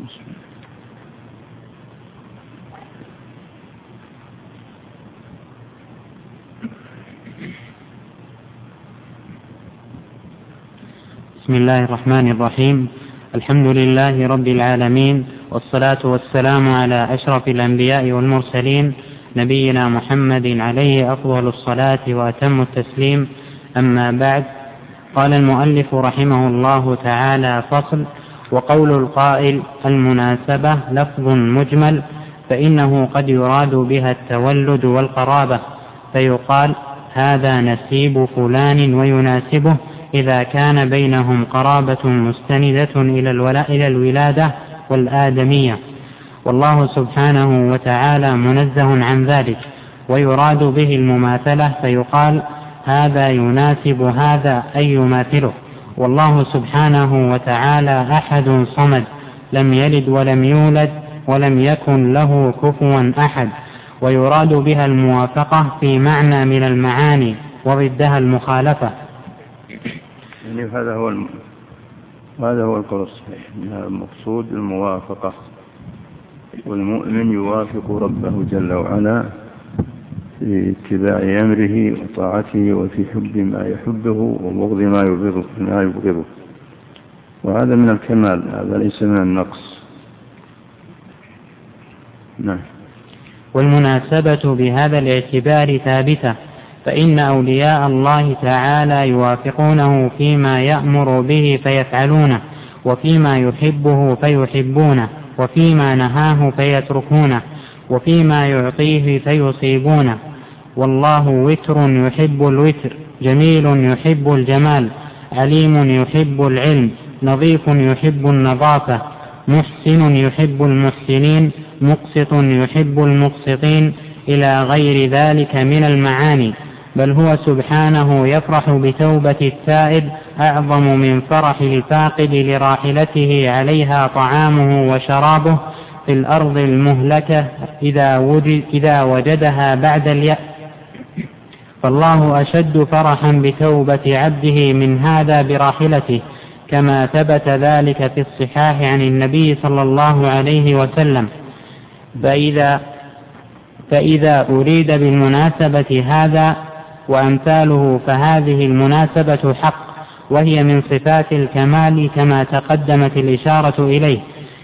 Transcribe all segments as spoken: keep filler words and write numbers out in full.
بسم الله الرحمن الرحيم. الحمد لله رب العالمين، والصلاة والسلام على أشرف الأنبياء والمرسلين، نبينا محمد عليه أفضل الصلاة وأتم التسليم. أما بعد، قال المؤلف رحمه الله تعالى: فصل. وقول القائل: المناسبة لفظ مجمل، فإنه قد يراد بها التولد والقرابة، فيقال: هذا نسيب فلان ويناسبه إذا كان بينهم قرابة مستندة إلى الولادة والآدمية، والله سبحانه وتعالى منزه عن ذلك. ويراد به المماثلة، فيقال: هذا يناسب هذا أي يماثله، والله سبحانه وتعالى أحد صمد، لم يلد ولم يولد ولم يكن له كفوا أحد. ويراد بها الموافقة في معنى من المعاني، وضدها المخالفة. يعني هذا هو الم... هذا هو القول الصحيح، المقصود الموافقة، والمؤمن يوافق ربه جل وعلا في اتباع أمره وطاعته، وفي حب ما يحبه وبغض ما يبغضه ما يبغضه وهذا من الكمال، هذا ليس من النقص. نعم. والمناسبة بهذا الاعتبار ثابتة، فإن أولياء الله تعالى يوافقونه فيما يأمر به فيفعلونه، وفيما يحبه فيحبونه، وفيما نهاه فيتركونه، وفيما يعطيه فيصيبونه. والله وتر يحب الوتر، جميل يحب الجمال، عليم يحب العلم، نظيف يحب النظافة، محسن يحب المحسنين، مقسط يحب المقسطين، إلى غير ذلك من المعاني. بل هو سبحانه يفرح بتوبة التائب أعظم من فرح الفاقد لراحلته عليها طعامه وشرابه في الأرض المهلكة إذا, وجد إذا وجدها بعد اليأس. فالله أشد فرحا بتوبة عبده من هذا براحلته، كما ثبت ذلك في الصحاح عن النبي صلى الله عليه وسلم. فإذا, فإذا أريد بالمناسبة هذا وأمثاله، فهذه المناسبة حق، وهي من صفات الكمال كما تقدمت الإشارة إليه.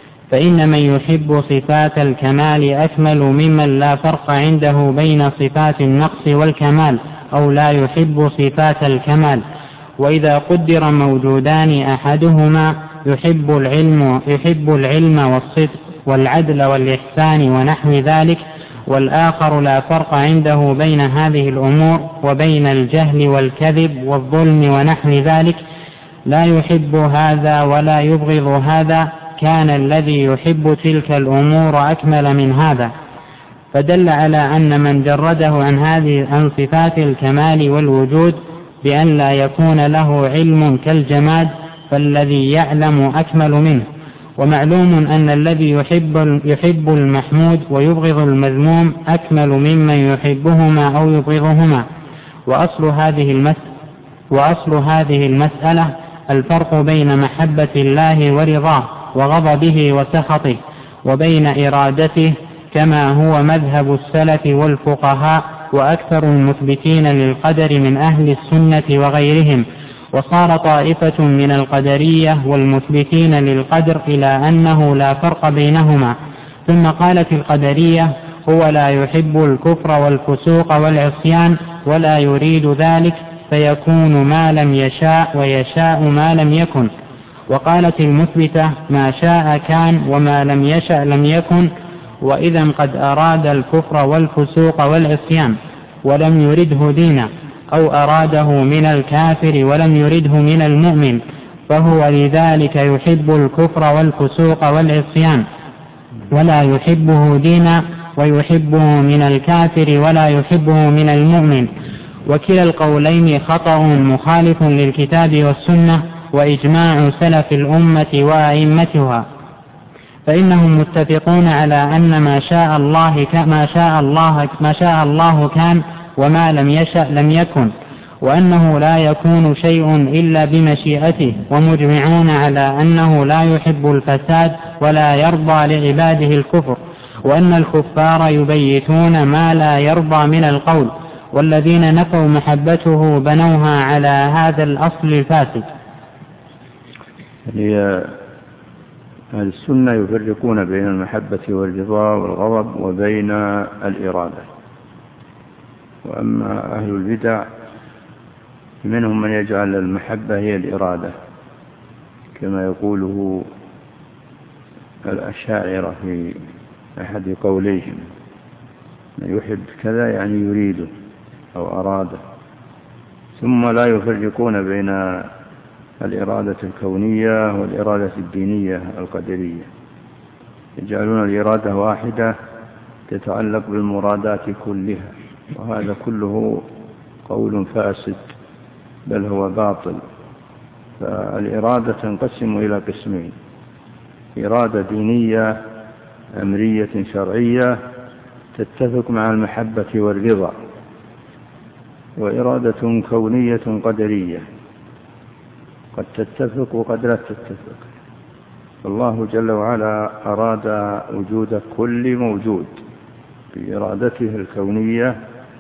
فإن من يحب صفات الكمال أكمل ممن لا فرق عنده بين صفات النقص والكمال، أو لا يحب صفات الكمال. وإذا قدر موجودان أحدهما يحب العلم, يحب العلم والصدق والعدل والإحسان ونحو ذلك، والآخر لا فرق عنده بين هذه الأمور وبين الجهل والكذب والظلم ونحو ذلك، لا يحب هذا ولا يبغض هذا، كان الذي يحب تلك الأمور أكمل من هذا. فدل على أن من جرده عن هذه عن صفات الكمال والوجود بأن لا يكون له علم كالجماد، فالذي يعلم أكمل منه. ومعلوم أن الذي يحب, يحب المحمود ويبغض المذموم أكمل ممن يحبهما أو يبغضهما. وأصل هذه المسألة, وأصل هذه المسألة الفرق بين محبة الله ورضاه وغضبه وسخطه، وبين إرادته، كما هو مذهب السلف والفقهاء وأكثر المثبتين للقدر من أهل السنة وغيرهم. وصار طائفة من القدرية والمثبتين للقدر إلى أنه لا فرق بينهما. ثم قالت القدرية: هو لا يحب الكفر والفسوق والعصيان ولا يريد ذلك، فيكون ما لم يشاء ويشاء ما لم يكن. وقالت المثبتة: ما شاء كان وما لم يشاء لم يكن، وإذا قد أراد الكفر والفسوق والعصيان ولم يرده دينا، أو أراده من الكافر ولم يرده من المؤمن، فهو لذلك يحب الكفر والفسوق والعصيان ولا يحبه دينا، ويحبه من الكافر ولا يحبه من المؤمن. وكلا القولين خطأ مخالف للكتاب والسنة وإجماع سلف الأمة وأئمتها، فإنهم متفقون على أن ما شاء الله ما شاء الله ما شاء الله كان، وما لم يشأ لم يكن. وأنه لا يكون شيء إلا بمشيئته، ومجمعون على أنه لا يحب الفساد ولا يرضى لعباده الكفر، وأن الكفار يبيتون ما لا يرضى من القول، والذين نفوا محبته بنوها على هذا الأصل الفاسد. هي أهل السنة يفرقون بين المحبة والرضا والغضب وبين الإرادة. وأما أهل البدع منهم من يجعل المحبة هي الإرادة، كما يقوله الأشاعرة في أحد قوليهم: من يحب كذا يعني يريده أو أراده. ثم لا يفرقون بين الإرادة الكونية والإرادة الدينية القدرية، يجعلون الإرادة واحدة تتعلق بالمرادات كلها، وهذا كله قول فاسد بل هو باطل. فالإرادة تنقسم إلى قسمين: إرادة دينية أمرية شرعية تتفق مع المحبة والرضا، وإرادة كونية قدرية قد تتفق وقد لا تتفق. الله جل وعلا أراد وجود كل موجود بإرادته الكونية،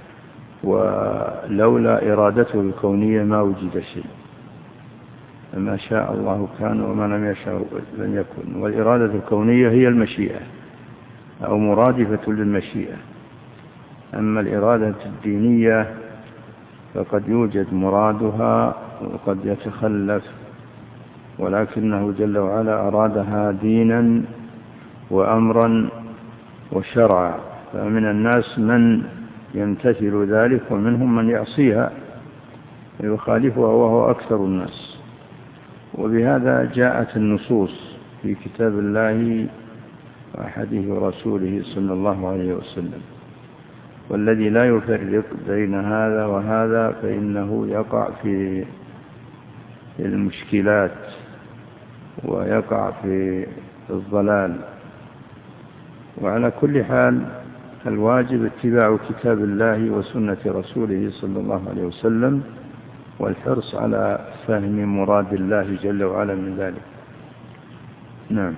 ولولا إرادته الكونية ما وجد شيء. ما شاء الله كان وما لم يشاء لم يكن. والإرادة الكونية هي المشيئة أو مرادفة للمشيئة. أما الإرادة الدينية فقد يوجد مرادها وقد يتخلف، ولكنه جل وعلا أرادها دينا وأمرا وشرعا، فمن الناس من يمتثل ذلك ومنهم من يعصيها ويخالفها وهو أكثر الناس. وبهذا جاءت النصوص في كتاب الله وحديث رسوله صلى الله عليه وسلم. والذي لا يفرق بين هذا وهذا فإنه يقع في المشكلات ويقع في الضلال. وعلى كل حال الواجب اتباع كتاب الله وسنة رسوله صلى الله عليه وسلم، والحرص على فهم مراد الله جل وعلا من ذلك. نعم.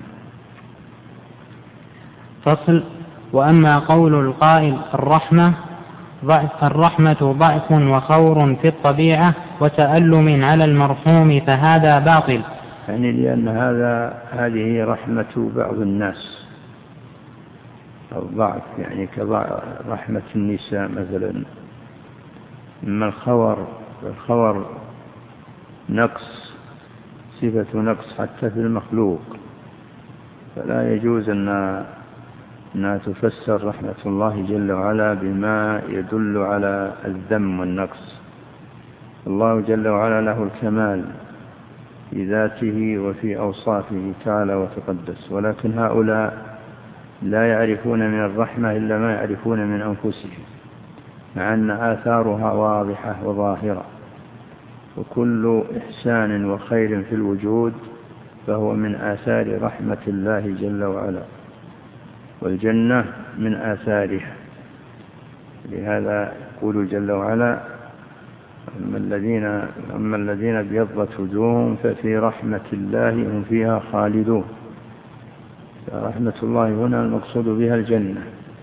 فصل. وأما قول القائل الرحمة ضعف الرحمة ضعف وخور في الطبيعة وتألم على المرحوم فهذا باطل، يعني لأن هذا هذه رحمة بعض الناس، الضعف يعني كرحمة النساء مثلا. أما الخور الخور نقص، صفة نقص حتى في المخلوق، فلا يجوز أن أنها تفسر رحمة الله جل وعلا بما يدل على الذم والنقص. الله جل وعلا له الكمال في ذاته وفي أوصافه تعالى وتقدس، ولكن هؤلاء لا يعرفون من الرحمة إلا ما يعرفون من أنفسهم، مع أن آثارها واضحة وظاهرة. وكل إحسان وخير في الوجود فهو من آثار رحمة الله جل وعلا، والجنة من آثارها. لهذا يقول جل وعلا: أما الذين, أما الذين ابيضت وجوههم ففي رحمة الله هم فيها خالدون. فرحمة الله هنا المقصود بها الجنة،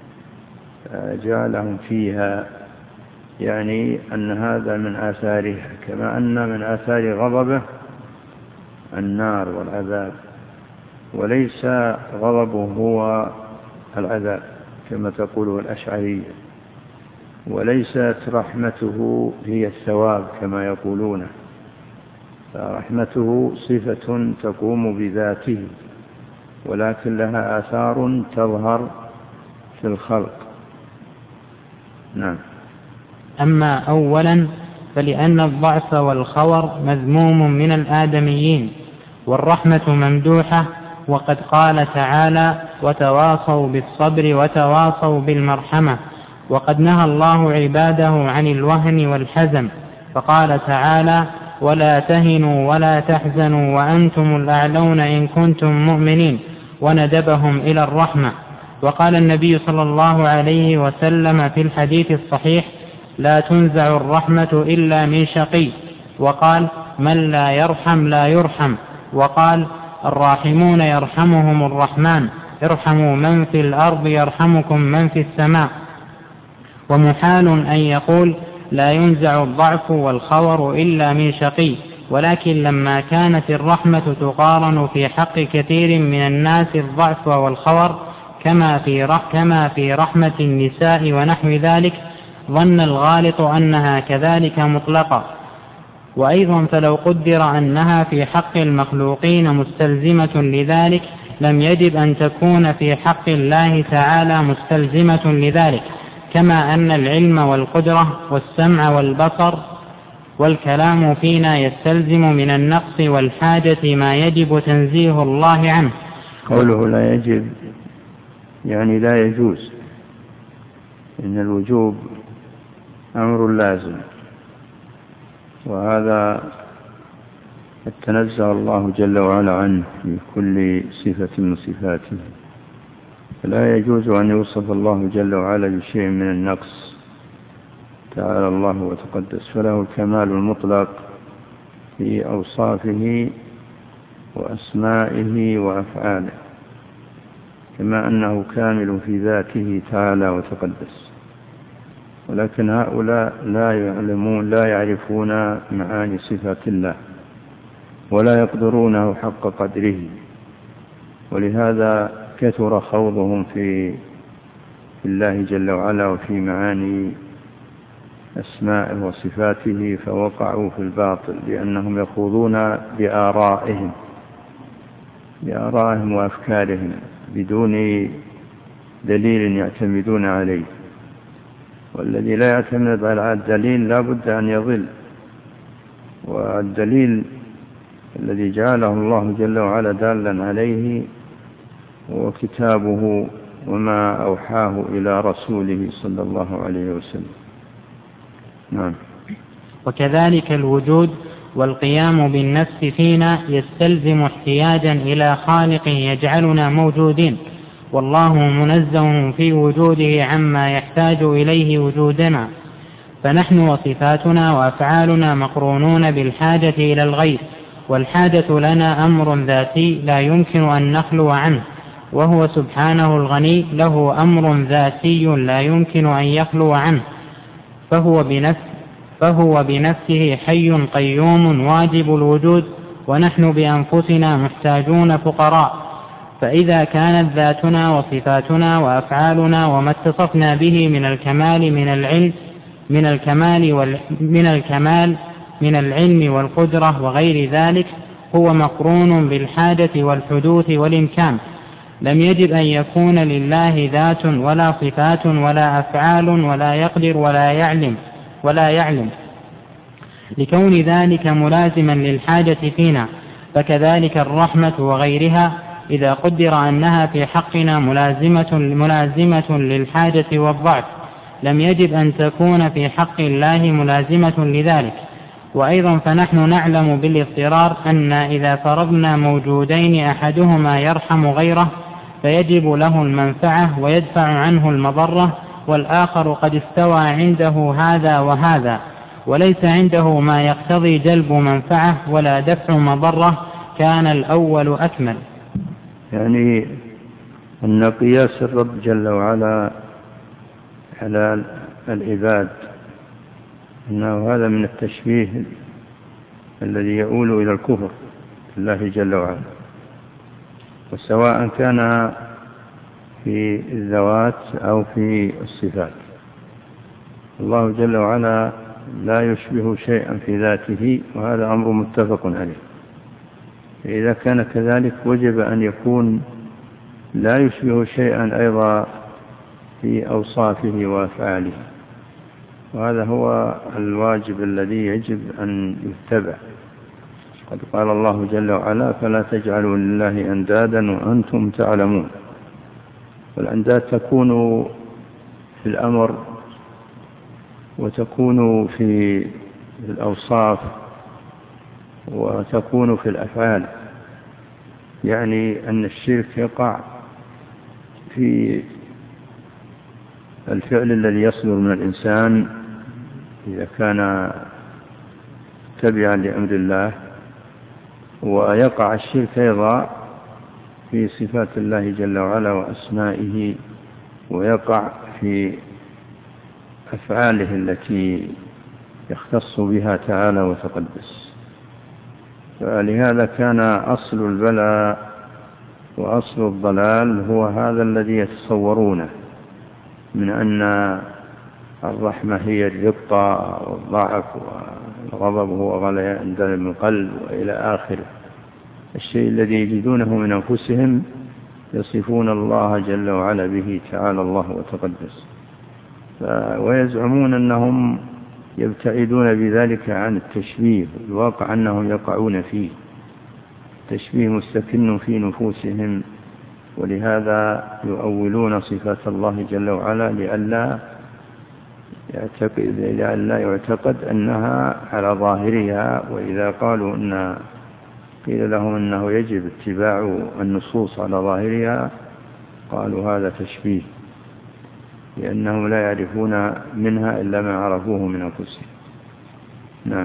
جعلهم فيها، يعني أن هذا من آثارها، كما أن من آثار غضبه النار والعذاب، وليس غضبه هو العذاب كما تقوله الأشعرية، وليست رحمته هي الثواب كما يقولون. فرحمته صفة تقوم بذاته، ولكن لها آثار تظهر في الخلق. نعم. أما أولا فلأن الضعف والخور مذموم من الآدميين، والرحمة ممدوحة، وقد قال تعالى: وتواصوا بالصبر وتواصوا بالمرحمة. وقد نهى الله عباده عن الوهن والحزن، فقال تعالى: ولا تهنوا ولا تحزنوا وأنتم الأعلون إن كنتم مؤمنين، وندبهم إلى الرحمة. وقال النبي صلى الله عليه وسلم في الحديث الصحيح: لا تنزع الرحمة إلا من شقي، وقال من لا يرحم لا يرحم، وقال الراحمون يرحمهم الرحمن ارحموا من في الأرض يرحمكم من في السماء. ومحال أن يقول لا ينزع الضعف والخور إلا من شقي، ولكن لما كانت الرحمة تقارن في حق كثير من الناس الضعف والخور كما في كما في رحمة النساء ونحو ذلك، ظن الغالط أنها كذلك مطلقة. وأيضا فلو قدر أنها في حق المخلوقين مستلزمة لذلك لم يجب أن تكون في حق الله تعالى مستلزمة لذلك، كما أن العلم والقدرة والسمع والبصر والكلام فينا يستلزم من النقص والحاجة ما يجب تنزيه الله عنه. قوله لا يجب يعني لا يجوز، إن الوجوب أمر لازم، وهذا تنزه الله جل وعلا عنه في كل صفة من صفاته، فلا يجوز أن يوصف الله جل وعلا بشيء من النقص، تعالى الله وتقدس، فله الكمال المطلق في أوصافه وأسمائه وأفعاله، كما أنه كامل في ذاته تعالى وتقدس. ولكن هؤلاء لا يعلمون لا يعرفون معاني صفات الله ولا يقدرونه حق قدره، ولهذا كثر خوضهم في الله جل وعلا وفي معاني أسمائه وصفاته، فوقعوا في الباطل لأنهم يخوضون بآرائهم بآرائهم وأفكارهم بدون دليل يعتمدون عليه، والذي لا يعتمد على الدليل لا بد أن يضل. والدليل الذي جعله الله جل وعلا دالا عليه هو كتابه وما أوحاه إلى رسوله صلى الله عليه وسلم. نعم. وكذلك الوجود والقيام بالنفس فينا يستلزم احتياجا إلى خالق يجعلنا موجودين، والله منزه في وجوده عما يحتاج إليه وجودنا، فنحن وصفاتنا وأفعالنا مقرونون بالحاجة إلى الغير، والحاجة لنا أمر ذاتي لا يمكن أن نخلو عنه، وهو سبحانه الغني له أمر ذاتي لا يمكن أن يخلو عنه، فهو بنفسه فهو بنفسه حي قيوم واجب الوجود، ونحن بأنفسنا محتاجون فقراء. فإذا كانت ذاتنا وصفاتنا وأفعالنا وما اتصفنا به من الكمال من العلم من الكمال وال من الكمال من العلم والقدرة وغير ذلك هو مقرون بالحاجة والحدوث والإمكان، لم يجب أن يكون لله ذات ولا صفات ولا أفعال ولا يقدر ولا يعلم ولا يعلم لكون ذلك ملازما للحاجة فينا. فكذلك الرحمة وغيرها إذا قدر أنها في حقنا ملازمة, ملازمة للحاجة والضعف لم يجب أن تكون في حق الله ملازمة لذلك. وأيضا فنحن نعلم بالاضطرار أن إذا فرضنا موجودين أحدهما يرحم غيره فيجب له المنفعة ويدفع عنه المضرة، والآخر قد استوى عنده هذا وهذا وليس عنده ما يقتضي جلب منفعة ولا دفع مضرة، كان الأول أكمل. يعني أن قياس الرب جل وعلا على العباد أنه هذا من التشبيه الذي يؤول إلى الكفر بالله جل وعلا، وسواء كان في الذوات أو في الصفات. الله جل وعلا لا يشبه شيئا في ذاته، وهذا أمر متفق عليه. إذا كان كذلك وجب أن يكون لا يشبه شيئا أيضا في أوصافه وأفعاله، وهذا هو الواجب الذي يجب أن يتبع. قد قال الله جل وعلا فلا تجعلوا لله أندادا وأنتم تعلمون. والأنداد تكون في الأمر وتكون في الأوصاف وتكون في الأفعال، يعني أن الشرك يقع في الفعل الذي يصدر من الإنسان إذا كان تبعا لأمر الله. ويقع الشرك أيضا في صفات الله جل وعلا وأسمائه، ويقع في أفعاله التي يختص بها تعالى وتقدس. فلهذا كان أصل البلاء وأصل الضلال هو هذا الذي يتصورونه من أن الرحمة هي الرقة والضعف والغضب هو غليان دم القلب وإلى آخره. الشيء الذي يجدونه من أنفسهم يصفون الله جل وعلا به تعالى الله وتقدس، ويزعمون أنهم يبتعدون بذلك عن التشبيه، الواقع أنهم يقعون فيه. التشبيه مستكن في نفوسهم، ولهذا يؤولون صفات الله جل وعلا لئلا يعتقد, لئلا يعتقد أنها على ظاهرها. وإذا قالوا أن قيل لهم أنه يجب اتباع النصوص على ظاهرها قالوا هذا تشبيه، لأنهم لا يعرفون منها إلا ما عرفوه من أنفسهم. نعم.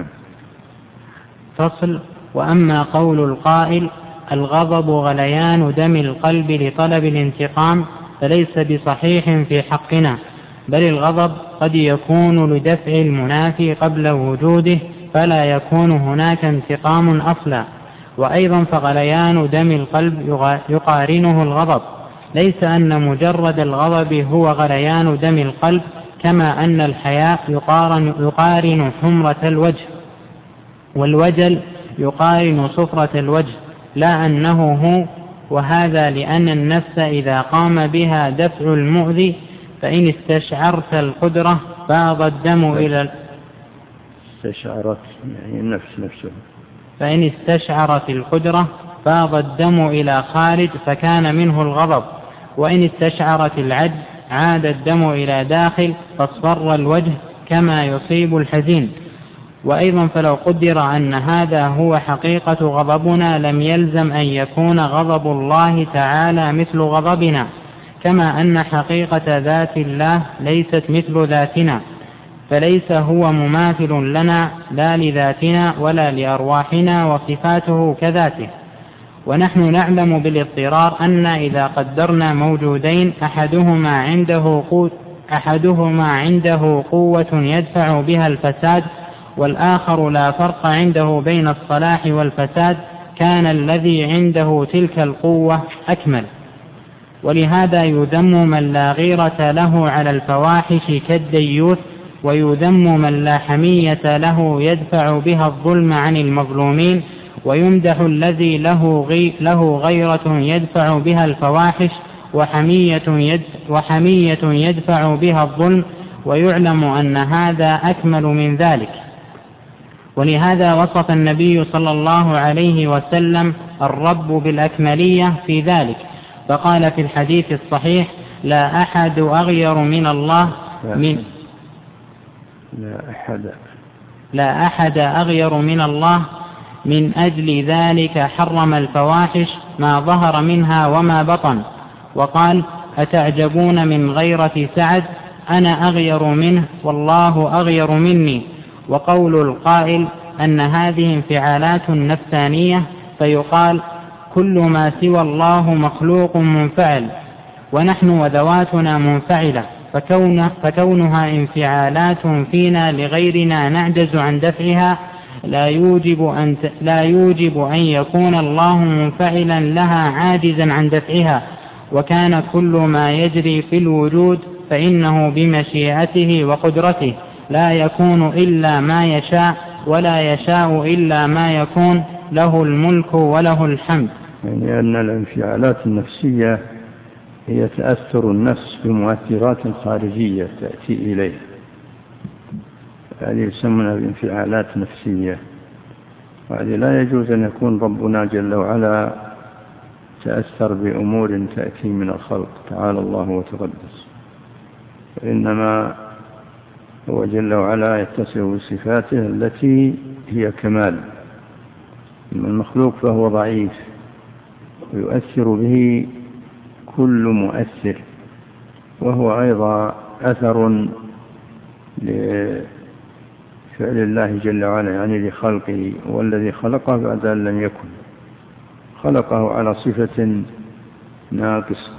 فصل. وأما قول القائل الغضب غليان دم القلب لطلب الانتقام فليس بصحيح في حقنا، بل الغضب قد يكون لدفع المنافي قبل وجوده فلا يكون هناك انتقام أصلا. وأيضا فغليان دم القلب يقارنه الغضب، ليس أن مجرد الغضب هو غليان دم القلب، كما أن الحياء يقارن, يقارن حمرة الوجه، والوجل يقارن صفرة الوجه، لا أنه هو. وهذا لأن النفس إذا قام بها دفع المؤذي فإن استشعرت القدرة فاض الدم إلى استشعرت يعني النفس نفسه فإن استشعرت القدرة فاض الدم إلى خارج فكان منه الغضب، وإن استشعرت العجز عاد الدم إلى داخل فاصفر الوجه كما يصيب الحزين. وأيضا فلو قدر أن هذا هو حقيقة غضبنا لم يلزم أن يكون غضب الله تعالى مثل غضبنا، كما أن حقيقة ذات الله ليست مثل ذاتنا، فليس هو مماثل لنا لا لذاتنا ولا لأرواحنا، وصفاته كذاته. ونحن نعلم بالاضطرار أن إذا قدرنا موجودين أحدهما عنده قوة, أحدهما عنده قوة يدفع بها الفساد والآخر لا فرق عنده بين الصلاح والفساد، كان الذي عنده تلك القوة أكمل. ولهذا يذم من لا غيرة له على الفواحش كالديوث، ويذم من لا حمية له يدفع بها الظلم عن المظلومين، ويمدح الذي له, غي له غيرة يدفع بها الفواحش وحمية, يدفع وحمية يدفع بها الظلم، ويعلم أن هذا أكمل من ذلك. ولهذا وصف النبي صلى الله عليه وسلم الرب بالأكملية في ذلك، فقال في الحديث الصحيح لا أحد أغير من الله من لا أحد لا أحد أغير من الله، من أجل ذلك حرم الفواحش ما ظهر منها وما بطن. وقال أتعجبون من غيرة سعد أنا أغير منه والله أغير مني. وقول القائل أن هذه انفعالات نفسانية فيقال كل ما سوى الله مخلوق منفعل، ونحن وذواتنا منفعلة، فكون فكونها انفعالات فينا لغيرنا نعجز عن دفعها لا يوجب أن لا يوجب أن يكون الله منفعلا لها عاجزا عن دفعها. وكان كل ما يجري في الوجود فإنه بمشيئته وقدرته، لا يكون إلا ما يشاء ولا يشاء إلا ما يكون، له الملك وله الحمد. يعني أن الانفعالات النفسية هي تأثر النفس بمؤثرات خارجية تأتي إليه، هذه يسمونها بانفعالات نفسية. وهذه لا يجوز أن يكون ربنا جل وعلا تأثر بأمور تأتي من الخلق تعالى الله وتقدس، فإنما هو جل وعلا يتصف بصفاته التي هي كمال. أما المخلوق فهو ضعيف ويؤثر به كل مؤثر، وهو أيضا أثر فعل الله جل وعلا يعني لخلقه، والذي خلقه بعد أن لم يكن، خلقه على صفة ناقصة،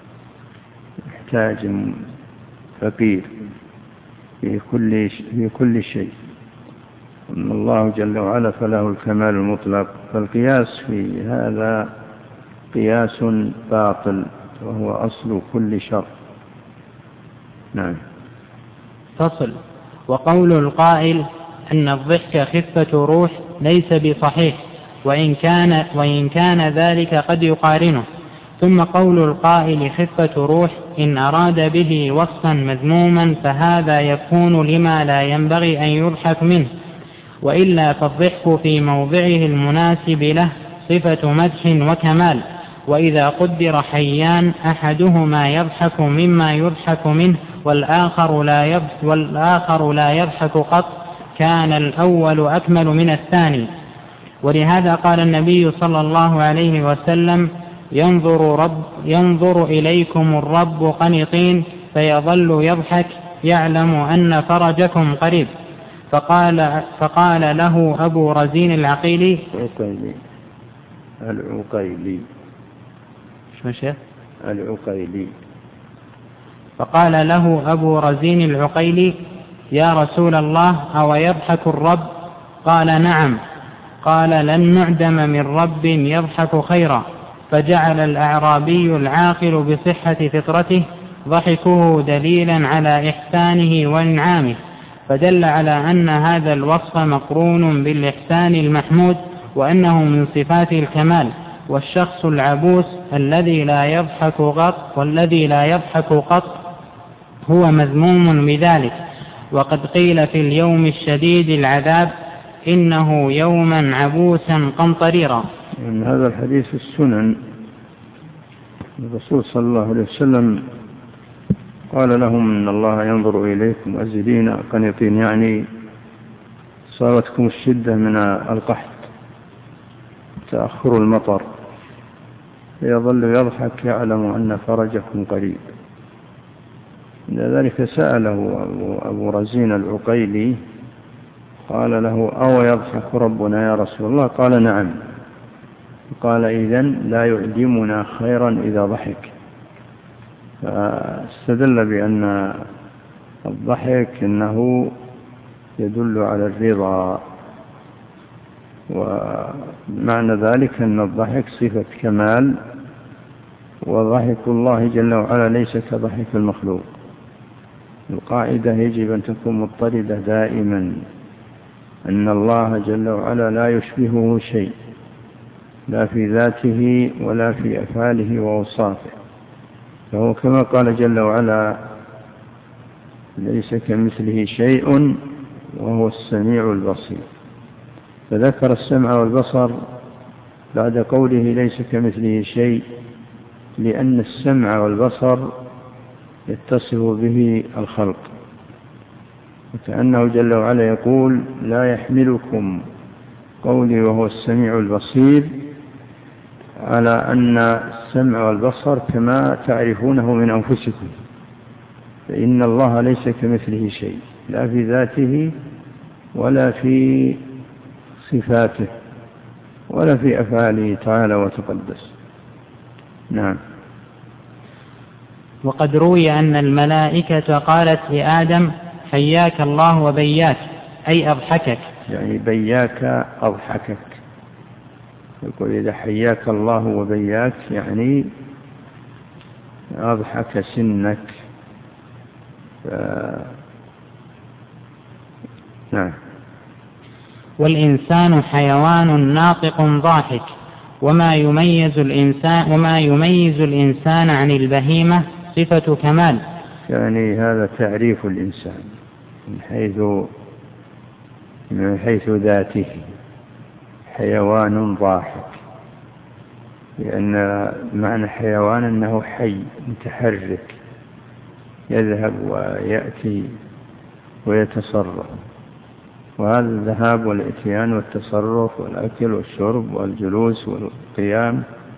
محتاج فقير في كل في كل شيء. أما الله جل وعلا فله الكمال المطلق. فالقياس في هذا قياس باطل، وهو أصل كل شر. نعم. فصل. وقول القائل أن الضحك خفة روح ليس بصحيح، وإن كان, وإن كان ذلك قد يقارنه. ثم قول القائل خفة روح إن أراد به وصفا مذموما فهذا يكون لما لا ينبغي أن يضحك منه، وإلا فالضحك في موضعه المناسب له صفة مدح وكمال. وإذا قدر حيان أحدهما يضحك مما يضحك منه والآخر لا يضحك, والآخر لا يضحك قط كان الأول أكمل من الثاني. ولهذا قال النبي صلى الله عليه وسلم ينظر, رب ينظر إليكم الرب قنطين فيظل يضحك يعلم أن فرجكم قريب. فقال, فقال له أبو رزين العقيلي العقيلي شو شيخ العقيلي فقال له أبو رزين العقيلي يا رسول الله أو يضحك الرب؟ قال نعم. قال لن نعدم من رب يضحك خيرا. فجعل الأعرابي العاقل بصحة فطرته ضحكه دليلا على إحسانه وإنعامه، فدل على أن هذا الوصف مقرون بالإحسان المحمود، وأنه من صفات الكمال. والشخص العبوس الذي لا يضحك قط والذي لا يضحك قط هو مذموم بذلك. وقد قيل في اليوم الشديد العذاب إنه يوما عبوسا قمطريرا. من هذا الحديث في السنن الرسول صلى الله عليه وسلم قال لهم إن الله ينظر إليكم أزلين قنطين، يعني صارتكم الشدة من القحط تأخر المطر، فيظل يضحك يعلم أن فرجكم قريب. لذلك سأله أبو رزين العقيلي قال له أو يضحك ربنا يا رسول الله؟ قال نعم. قال إذن لا يعدمنا خيرا إذا ضحك. فاستدل بأن الضحك إنه يدل على الرضا، ومعنى ذلك أن الضحك صفة كمال، وضحك الله جل وعلا ليس كضحك المخلوق. القاعدة يجب أن تكون مضطردة دائما، أن الله جل وعلا لا يشبهه شيء، لا في ذاته ولا في أفعاله وأوصافه. فهو كما قال جل وعلا ليس كمثله شيء وهو السميع البصير. فذكر السمع والبصر بعد قوله ليس كمثله شيء، لأن السمع والبصر يتصف به الخلق، وكأنه جل وعلا يقول لا يحملكم قولي وهو السميع البصير على أن السمع والبصر كما تعرفونه من أنفسكم، فإن الله ليس كمثله شيء، لا في ذاته ولا في صفاته ولا في أفعاله تعالى وتقدس. نعم. وقد روي أن الملائكة قالت لآدم حياك الله وبياك، أي أضحكك، يعني بياك أضحكك. يقول إذا حياك الله وبياك يعني أضحك سنك. ف... نعم. والإنسان حيوان ناطق ضاحك، وما يميز الإنسان وما يميز الإنسان عن البهيمة صفة كمال. يعني هذا تعريف الإنسان من حيث من حيث ذاته، حيوان ضاحك، لأن معنى حيوان أنه حي متحرك، يذهب ويأتي ويتصرف. وهذا الذهاب والإتيان والتصرف والأكل والشرب والجلوس والقيام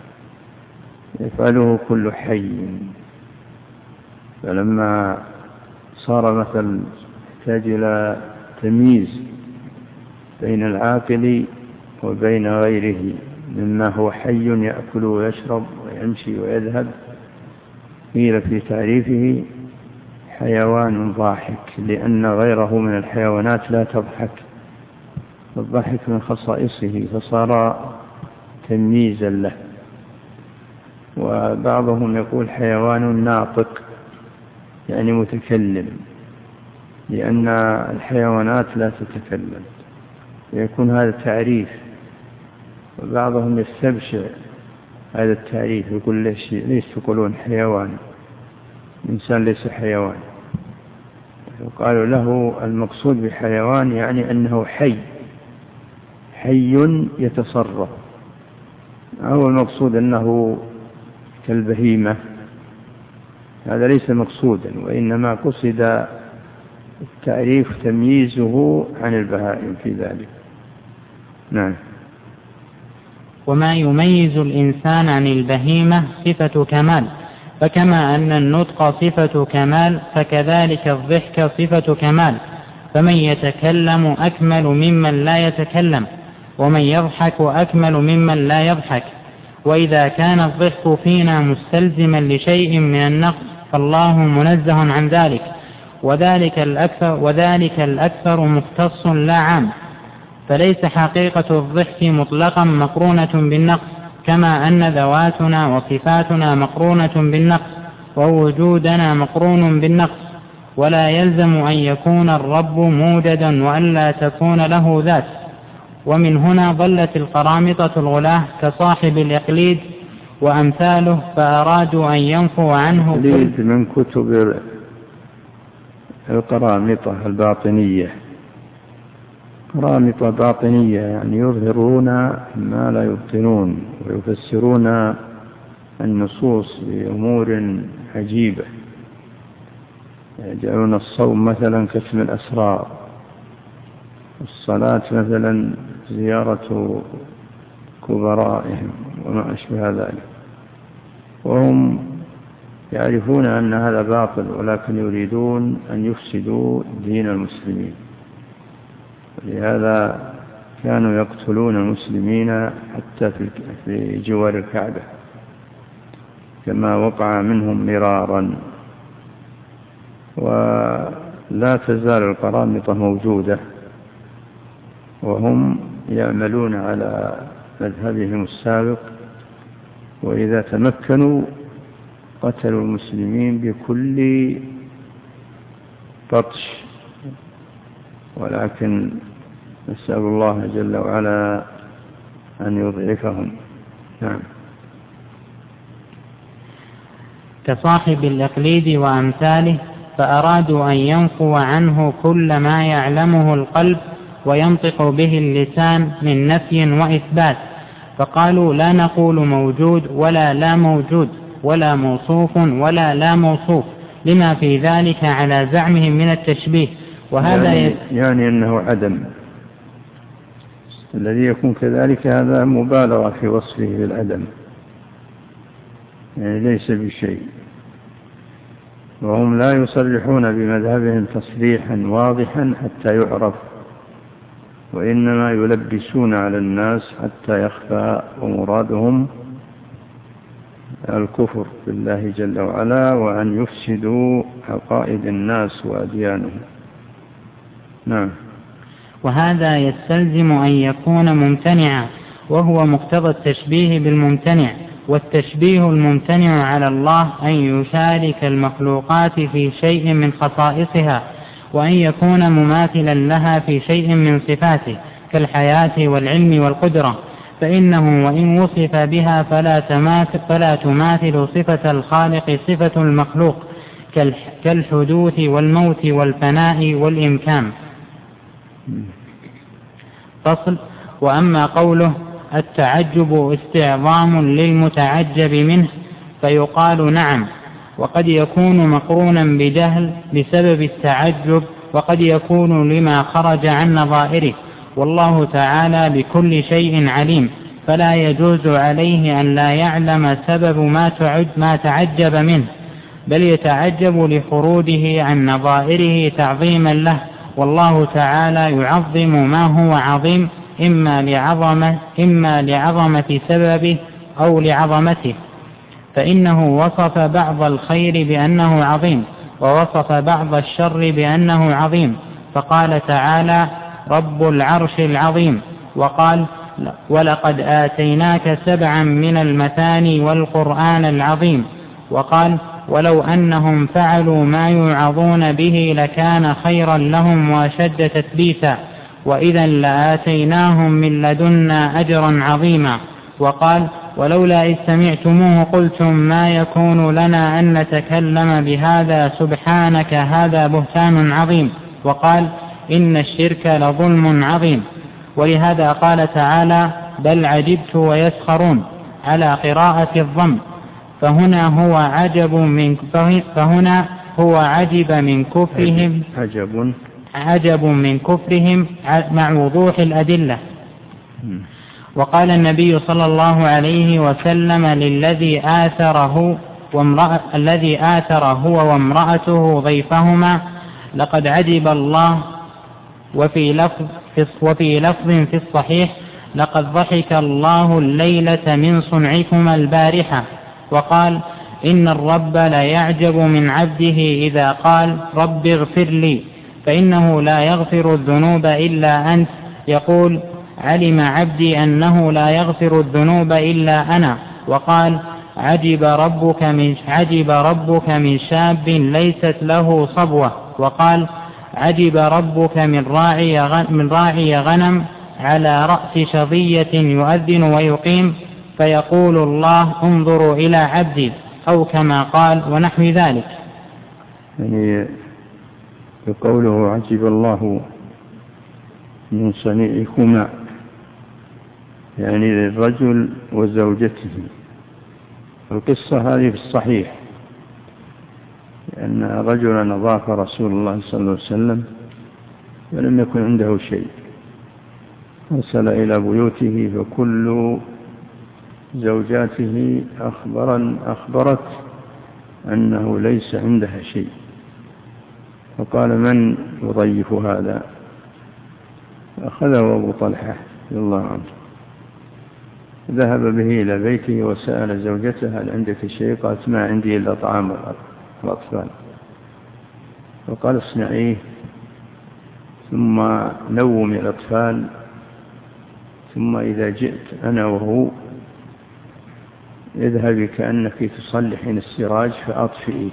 يفعله كل حي. فلما صار مثل يحتاج إلى تمييز بين العاقل وبين غيره مما هو حي يأكل ويشرب ويمشي ويذهب. قيل في تعريفه حيوان ضاحك، لأن غيره من الحيوانات لا تضحك، الضحك من خصائصه فصار تمييزا له. وبعضهم يقول حيوان ناطق يعني متكلم، لأن الحيوانات لا تتكلم، يكون هذا تعريف. وبعضهم يستبشع هذا التعريف، يقول ليش, ليش تقولون حيوان، الإنسان ليس حيوان. وقالوا له المقصود بحيوان يعني أنه حي حي يتصرف، أو المقصود أنه كالبهيمة، هذا ليس مقصودا، وإنما قصد التعريف تمييزه عن البهائم في ذلك. نعم. وما يميز الإنسان عن البهيمة صفة كمال، فكما أن النطق صفة كمال فكذلك الضحك صفة كمال، فمن يتكلم أكمل ممن لا يتكلم، ومن يضحك أكمل ممن لا يضحك. وإذا كان الضحك فينا مستلزما لشيء من النقص فالله منزه عن ذلك، وذلك الأكثر, وذلك الأكثر مختص لا عام، فليس حقيقة الضحك مطلقا مقرونة بالنقص، كما أن ذواتنا وصفاتنا مقرونة بالنقص ووجودنا مقرون بالنقص. ولا يلزم أن يكون الرب موجدا وألا تكون له ذات. ومن هنا ضلت القرامطة الغلاة كصاحب الإقليد وأمثاله، فأرادوا أن ينفوا عنه كل من كتب القرامطة الباطنية، قرامطة باطنية يعني يظهرون ما لا يبطنون، ويفسرون النصوص بأمور عجيبة، يجعلون الصوم مثلا كتم الأسرار، الصلاة مثلا زيارة كبرائهم وما أشبه ذلك، وهم يعرفون أن هذا باطل، ولكن يريدون أن يفسدوا دين المسلمين. لهذا كانوا يقتلون المسلمين حتى في جوار الكعبة، كما وقع منهم مرارا. ولا تزال القرامطة موجودة، وهم يعملون على مذهبهم السابق، وإذا تمكنوا قتلوا المسلمين بكل بطش، ولكن نسأل الله جل وعلا أن يضعفهم. نعم. كصاحب الإقليد وأمثاله، فأرادوا أن ينفوا عنه كل ما يعلمه القلب وينطق به اللسان من نفي وإثبات، فقالوا لا نقول موجود ولا لا موجود ولا موصوف ولا لا موصوف، لما في ذلك على زعمهم من التشبيه. وهذا يعني, يعني أنه عدم، الذي يكون كذلك هذا مبالغة في وصفه بالعدم، يعني ليس بشيء. وهم لا يصرحون بمذهبهم تصريحا واضحا حتى يعرف، وإنما يلبسون على الناس حتى يخفى، ومرادهم الكفر بالله جل وعلا، وأن يفسدوا عقائد الناس وأديانهم. نعم. وهذا يستلزم أن يكون ممتنعا، وهو مقتضى التشبيه بالممتنع. والتشبيه الممتنع على الله أن يشارك المخلوقات في شيء من خصائصها، وأن يكون مماثلا لها في شيء من صفاته كالحياة والعلم والقدرة، فإنه وإن وصف بها فلا تماثل, فلا تماثل صفة الخالق صفة المخلوق كالحدوث والموت والفناء والإمكان. فصل. وأما قوله التعجب استعظام للمتعجب منه، فيقال نعم، وقد يكون مقرونا بجهل بسبب التعجب، وقد يكون لما خرج عن نظائره، والله تعالى بكل شيء عليم، فلا يجوز عليه أن لا يعلم سبب ما, ما تعجب منه، بل يتعجب لخروجه عن نظائره تعظيما له والله تعالى يعظم ما هو عظيم إما لعظمة, إما لعظمة سببه أو لعظمته، فإنه وصف بعض الخير بأنه عظيم ووصف بعض الشر بأنه عظيم، فقال تعالى رب العرش العظيم، وقال ولقد آتيناك سبعا من المثاني والقرآن العظيم، وقال ولو أنهم فعلوا ما يوعظون به لكان خيرا لهم وأشد تثبيتا وإذا لآتيناهم من لدنا أجرا عظيما، وقال ولولا إذ سمعتموه قلتم ما يكون لنا أن نتكلم بهذا سبحانك هذا بهتان عظيم، وقال إن الشرك لظلم عظيم. ولهذا قال تعالى بل عجبت ويسخرون على قراءة الضم، فهنا هو عجب من فهنا هو عجب من كفرهم عجب عجب من كفرهم مع وضوح الأدلة. وقال النبي صلى الله عليه وسلم للذي آثره وامرأة الذي آثر هو وامرأته ضيفهما لقد عجب الله، وفي لفظ وفي لفظ في الصحيح لقد ضحك الله الليلة من صنعكما البارحة، وقال إن الرب لا يعجب من عبده إذا قال رب اغفر لي، فإنه لا يغفر الذنوب إلا أنت، يقول علم عبدي أنه لا يغفر الذنوب إلا أنا، وقال عجب ربك من, عجب ربك من شاب ليست له صبوة، وقال عجب ربك من راعي, من راعي غنم على رأس شظية يؤذن ويقيم فيقول الله انظروا إلى عبدي، أو كما قال ونحو ذلك. يعني بقوله عجب الله من صنيعكما، يعني للرجل وزوجته. القصة هذه في الصحيح، لأن رجلا أضاف رسول الله صلى الله عليه وسلم ولم يكن عنده شيء، أرسل إلى بيوته فكل زوجاته أخبرا أخبرت أنه ليس عندها شيء، فقال من يضيف هذا؟ أخذه أبو طلحة رضي الله عنه، ذهب به إلى بيته وسأل زوجته هل عندك شيء؟ قالت ما عندي إلا طعام الأطفال، فقال اصنعيه ثم نومي الأطفال، ثم إذا جئت أنا وهو اذهبي كأنك تصلحين السراج فأطفئيه.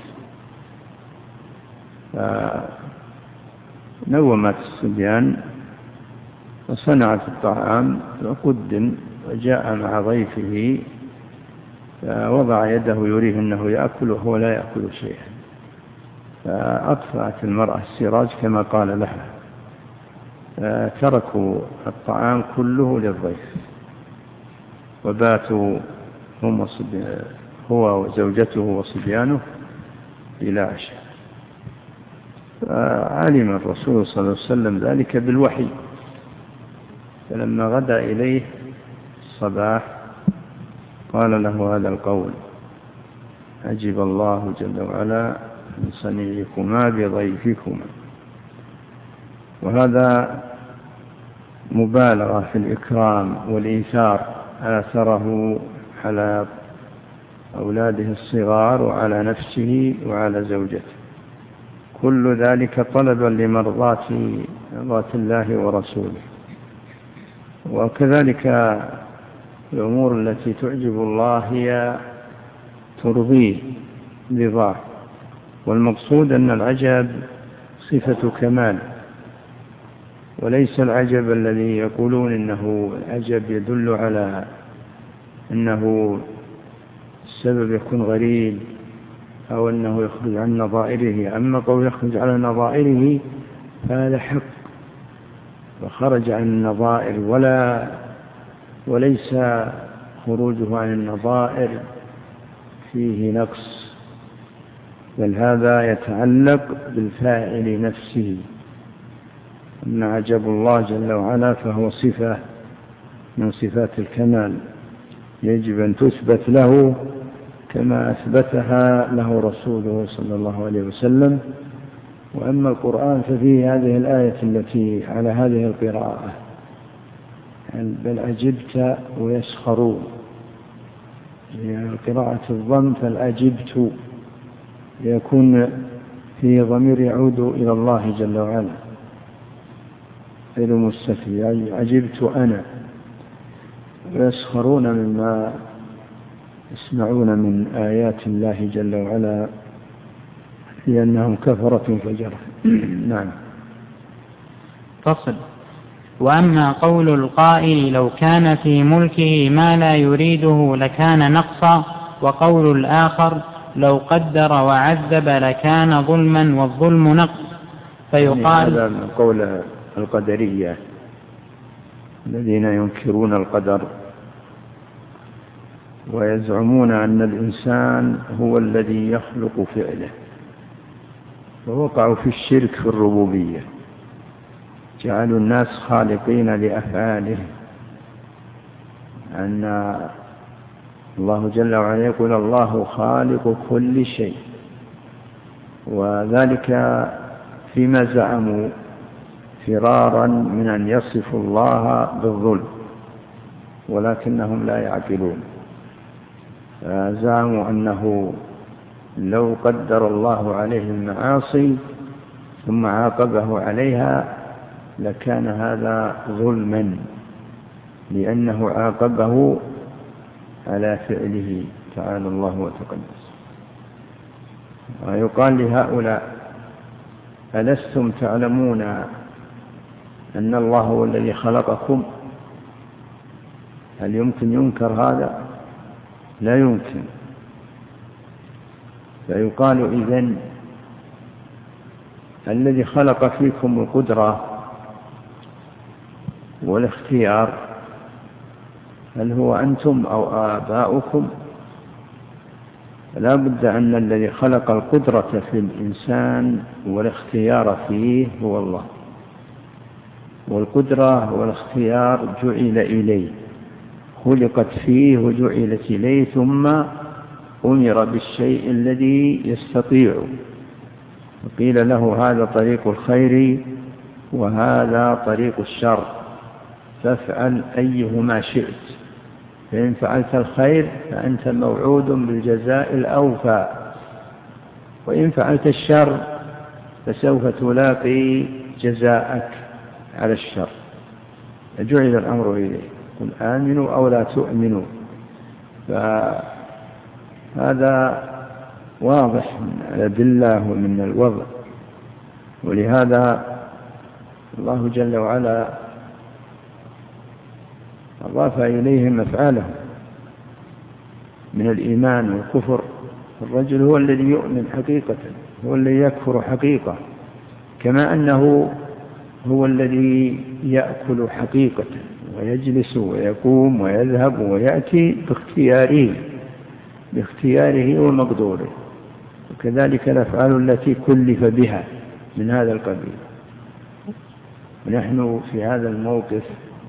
فنومت الصبيان فصنعت الطعام وقدم، وجاء مع ضيفه فوضع يده يريه أنه يأكل وهو لا يأكل شيئا، فأطفأت المرأة السراج كما قال لها، فتركوا الطعام كله للضيف وباتوا هم هو وزوجته وصبيانه إلى عشاء. فعلم الرسول صلى الله عليه وسلم ذلك بالوحي، فلما غدا إليه الصباح قال له هذا القول عجب الله جل وعلا من صنيعكما بضيفكما. وهذا مبالغة في الإكرام والإيثار، آثره على أولاده الصغار وعلى نفسه وعلى زوجته، كل ذلك طلبا لمرضاة الله ورسوله. وكذلك الأمور التي تعجب الله هي ترضيه رضاه، والمقصود أن العجب صفة كمال، وليس العجب الذي يقولون إنه العجب يدل على أنه السبب يكون غريب أو أنه يخرج عن نظائره. أما قول يخرج على نظائره فهذا حق، وخرج عن النظائر ولا وليس خروجه عن النظائر فيه نقص، بل هذا يتعلق بالفاعل نفسه. أما عجب الله جل وعلا فهو صفة من صفات الكمال يجب أن تثبت له كما أثبتها له رسوله صلى الله عليه وسلم، وأما القرآن ففيه هذه الآية التي على هذه القراءة، بل عجبت ويسخرون، يعني قراءة الضم فالأجبت يكون في ضمير يعود إلى الله جل وعلا غير مستتر، يعني عجبت أنا، ويسخرون مما يسمعون من آيات الله جل وعلا لأنهم كفرة فجرة. نعم. فصل. وأما قول القائل لو كان في ملكه ما لا يريده لكان نقصا، وقول الآخر لو قدر وعذب لكان ظلما والظلم نقص، فيقال يعني هذا من قول القدرية الذين ينكرون القدر ويزعمون أن الإنسان هو الذي يخلق فعله، ووقعوا في الشرك في الربوبية، جعلوا الناس خالقين لأفعاله، أن الله جل وعلا يقول الله خالق كل شيء، وذلك فيما زعموا فرارا من أن يصفوا الله بالظلم، ولكنهم لا يعقلون. زعموا أنه لو قدر الله عليه المعاصي ثم عاقبه عليها لكان هذا ظلما، لأنه عاقبه على فعله تعالى الله وتقدس. ويقال لهؤلاء ألستم تعلمون أن الله هو الذي خلقكم؟ هل يمكن ينكر هذا؟ لا يمكن. فيقال إذن الذي خلق فيكم القدرة والاختيار هل هو أنتم أو آباؤكم؟ لا بد أن الذي خلق القدرة في الإنسان والاختيار فيه هو الله، والقدرة والاختيار جعل إليه، خلقت فيه وجعلت إليه، ثم أمر بالشيء الذي يستطيع، وقيل له هذا طريق الخير وهذا طريق الشر، فافعل أيهما شئت، فإن فعلت الخير فأنت موعود بالجزاء الأوفى، وإن فعلت الشر فسوف تلاقي جزاءك على الشر. فجعل الأمر إليه، قل آمنوا أو لا تؤمنوا. فهذا واضح من الأدلة ومن الوضع، ولهذا الله جل وعلا أضاف إليهم أفعالهم من الإيمان والكفر. الرجل هو الذي يؤمن حقيقة، هو الذي يكفر حقيقة، كما أنه هو الذي يأكل حقيقة ويجلس ويقوم ويذهب ويأتي باختياره باختياره ومقدوره، وكذلك الأفعال التي كلف بها من هذا القبيل. ونحن في هذا الموقف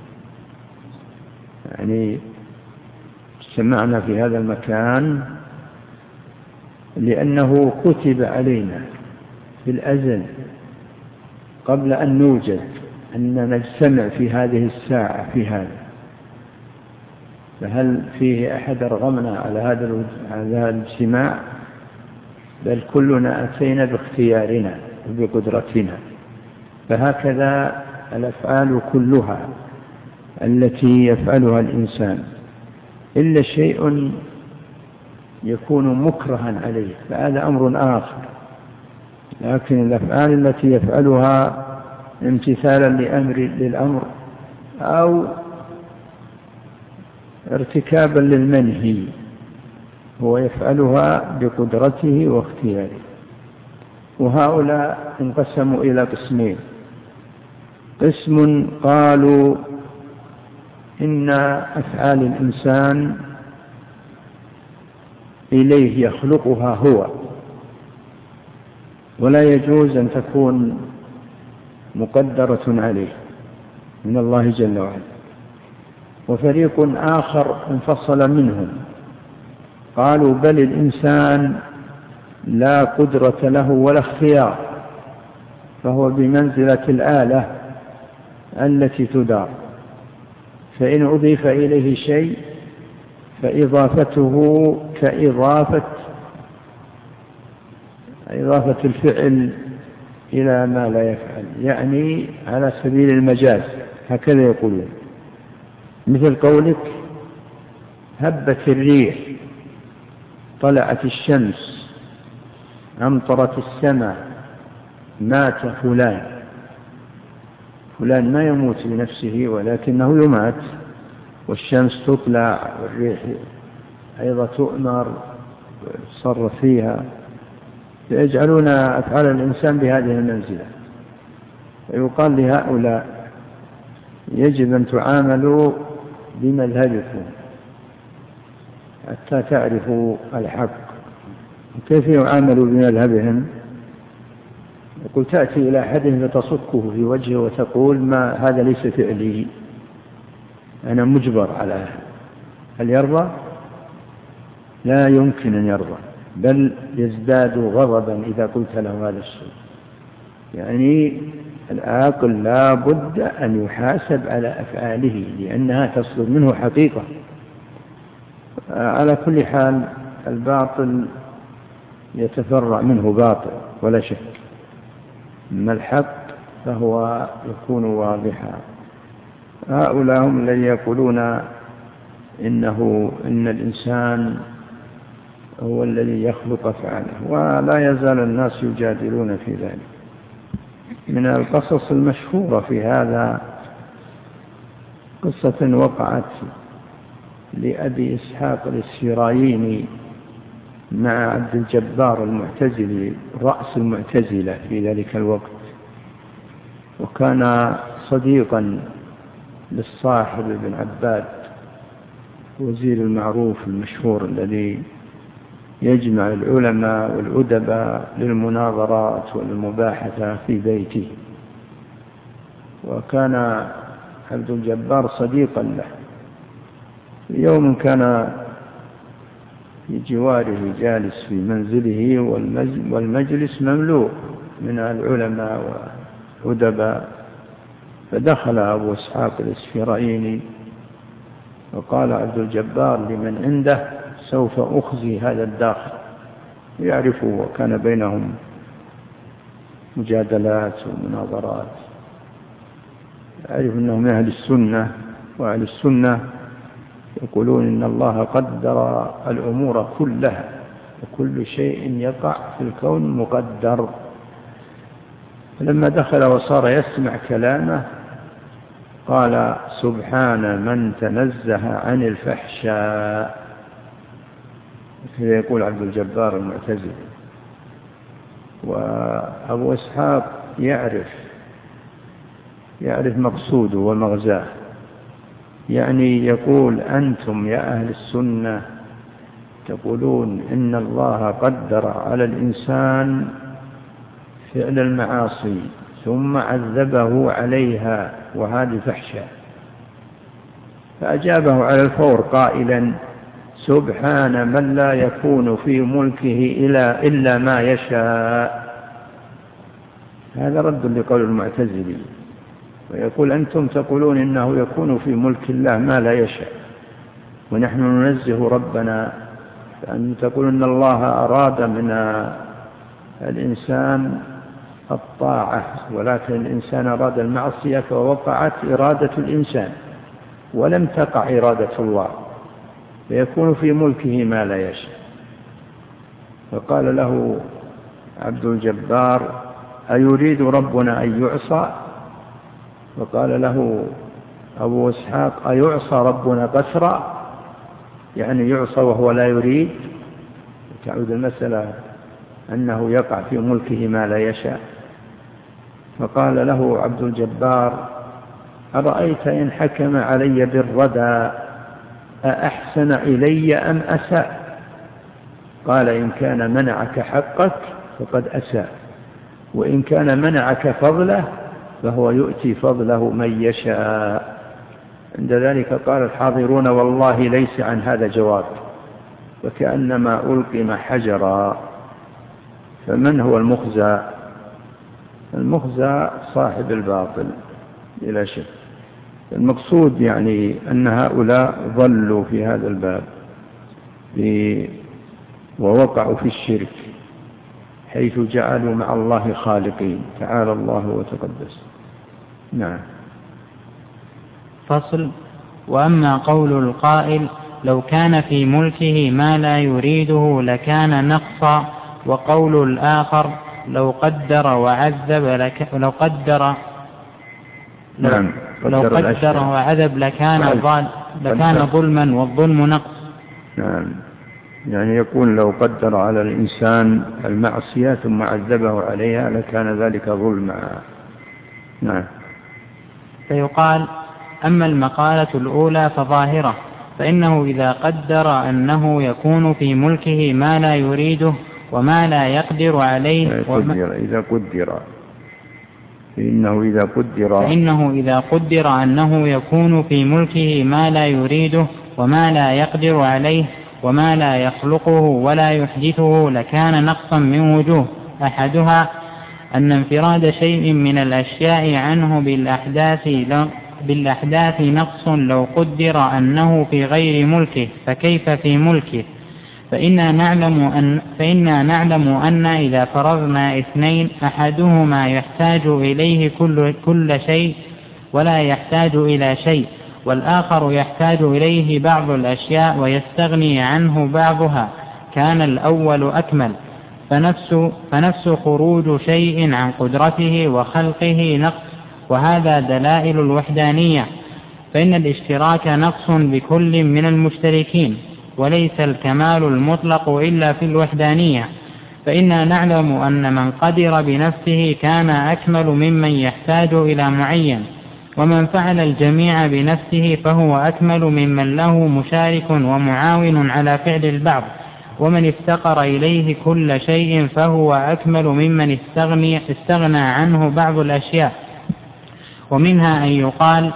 يعني اجتمعنا في هذا المكان لأنه كتب علينا في الأزل قبل أن نوجد أن نجتمع في هذه الساعة في هذا. فهل فيه أحد رغمنا على هذا الاجتماع؟ بل كلنا أتينا باختيارنا وبقدرتنا. فهكذا الأفعال كلها التي يفعلها الإنسان، إلا شيء يكون مكرها عليه فهذا أمر آخر، لكن الأفعال التي يفعلها امتثالا لأمر للأمر أو ارتكابا للمنهي هو يفعلها بقدرته واختياره. وهؤلاء انقسموا إلى قسمين: قسم قالوا إن أفعال الإنسان إليه يخلقها هو، ولا يجوز أن تكون مقدرة عليه من الله جل وعلا. وفريق آخر انفصل منهم قالوا بل الإنسان لا قدرة له ولا اختيار، فهو بمنزلة الآلة التي تدار، فإن أضيف إليه شيء فإضافته كإضافة إضافة الفعل إلى ما لا يفعل، يعني على سبيل المجاز، هكذا يقولون. مثل قولك هبت الريح، طلعت الشمس، أمطرت السماء، مات فلان. فلان ما يموت لنفسه ولكنه يمات، والشمس تطلع والريح أيضا تؤمر ويتصرف فيها، فيجعلون أفعال الإنسان بهذه المنزلة. ويقال لهؤلاء يجب أن تعاملوا بمذهبكم حتى تعرفوا الحق. كيف يعاملوا بمذهبهم؟ يقول تأتي إلى أحدهم فتصكه في وجهه وتقول ما هذا ليس فعلي، أنا مجبر على هذا. هل يرضى؟ لا يمكن أن يرضى، بل يزداد غضبا إذا قلت له هذا الشيء. يعني العاقل لا بد أن يحاسب على أفعاله لأنها تصدر منه حقيقة. على كل حال الباطل يتفرع منه باطل ولا شك، أما الحق فهو يكون واضحا. هؤلاء هم الذين يقولون إنه إن الإنسان هو الذي يخلق أفعاله، ولا يزال الناس يجادلون في ذلك. من القصص المشهورة في هذا قصة وقعت لأبي إسحاق الإسفرايني مع عبد الجبار المعتزلي رأس المعتزلة في ذلك الوقت، وكان صديقا للصاحب بن عباد وزير المعروف المشهور الذي يجمع العلماء والأدباء للمناظرات والمباحثة في بيته. وكان عبد الجبار صديقا له. يوم كان في جواره جالس في منزله والمجلس مملوء من العلماء والأدباء، فدخل أبو إسحاق الإسفرايني وقال عبد الجبار لمن عنده سوف أخزي هذا الداخل. يعرفه وكان بينهم مجادلات ومناظرات، يعرف أنهم من أهل السنة، وأهل السنة يقولون إن الله قدر الأمور كلها وكل شيء يقع في الكون مقدر. فلما دخل وصار يسمع كلامه قال سبحان من تنزه عن الفحشاء. كذا يقول عبد الجبار المعتزلي. وأبو إسحاق يعرف يعرف مقصوده ومغزاه، يعني يقول أنتم يا أهل السنة تقولون إن الله قدر على الإنسان فعل المعاصي ثم عذبه عليها وهذه فحشاء. فأجابه على الفور قائلا سبحان من لا يكون في ملكه إلا, إلا ما يشاء. هذا رد لقول المعتزلي. ويقول أنتم تقولون إنه يكون في ملك الله ما لا يشاء، ونحن ننزه ربنا. فأن تقول إن الله أراد من الإنسان الطاعة، ولكن الإنسان أراد المعصية فوقعت إرادة الإنسان ولم تقع إرادة الله، فيكون في ملكه ما لا يشاء. فقال له عبد الجبار أيريد ربنا أن يعصى؟ فقال له أبو إسحاق أيعصى ربنا قسرا؟ يعني يعصى وهو لا يريد. تعود المسألة أنه يقع في ملكه ما لا يشاء. فقال له عبد الجبار أرأيت إن حكم علي بالردى أأحسن إلي أم أساء؟ قال إن كان منعك حقك فقد أساء، وإن كان منعك فضله فهو يؤتي فضله من يشاء. عند ذلك قال الحاضرون والله ليس عن هذا جواب، وكأنما ألقم حجرا. فمن هو المخزى؟ المخزى صاحب الباطل بلا شك. المقصود يعني أن هؤلاء ضلوا في هذا الباب ووقعوا في الشرك، حيث جعلوا مع الله خالقين، تعالى الله وتقدس. نعم. فصل. وأما قول القائل لو كان في ملكه ما لا يريده لكان نقصا، وقول الآخر لو قدر وعذب لك لو قدر لو, نعم. لو قدر وعذب لكان ظل لكان ظلما، والظلم نقص. نعم. يعني يقول لو قدر على الإنسان المعصية ثم عذبه عليها لكان ذلك ظلما. نعم. فيقال أما المقالة الأولى فظاهرة، فإنه إذا قدر أنه يكون في ملكه ما لا يريده وما لا يقدر عليه قدر إذا قدر فإنه إذا قدر فإنه إذا قدر أنه يكون في ملكه ما لا يريده وما لا يقدر عليه وما لا يخلقه ولا يحدثه لكان نقصا من وجوه. أحدها أن انفراد شيء من الأشياء عنه بالأحداث بالأحداث نقص لو قدر أنه في غير ملكه، فكيف في ملكه؟ فإنا نعلم أن, فإنا نعلم أن إذا فرضنا اثنين أحدهما يحتاج إليه كل, كل شيء ولا يحتاج إلى شيء، والآخر يحتاج إليه بعض الأشياء ويستغني عنه بعضها، كان الأول أكمل. فنفس, فنفس خروج شيء عن قدرته وخلقه نقص، وهذا دلائل الوحدانية، فإن الاشتراك نقص بكل من المشتركين، وليس الكمال المطلق إلا في الوحدانية. فإنا نعلم أن من قدر بنفسه كان أكمل ممن يحتاج إلى معين، ومن فعل الجميع بنفسه فهو أكمل ممن له مشارك ومعاون على فعل البعض، ومن افتقر إليه كل شيء فهو أكمل ممن استغني استغنى عنه بعض الأشياء. ومنها أن يقال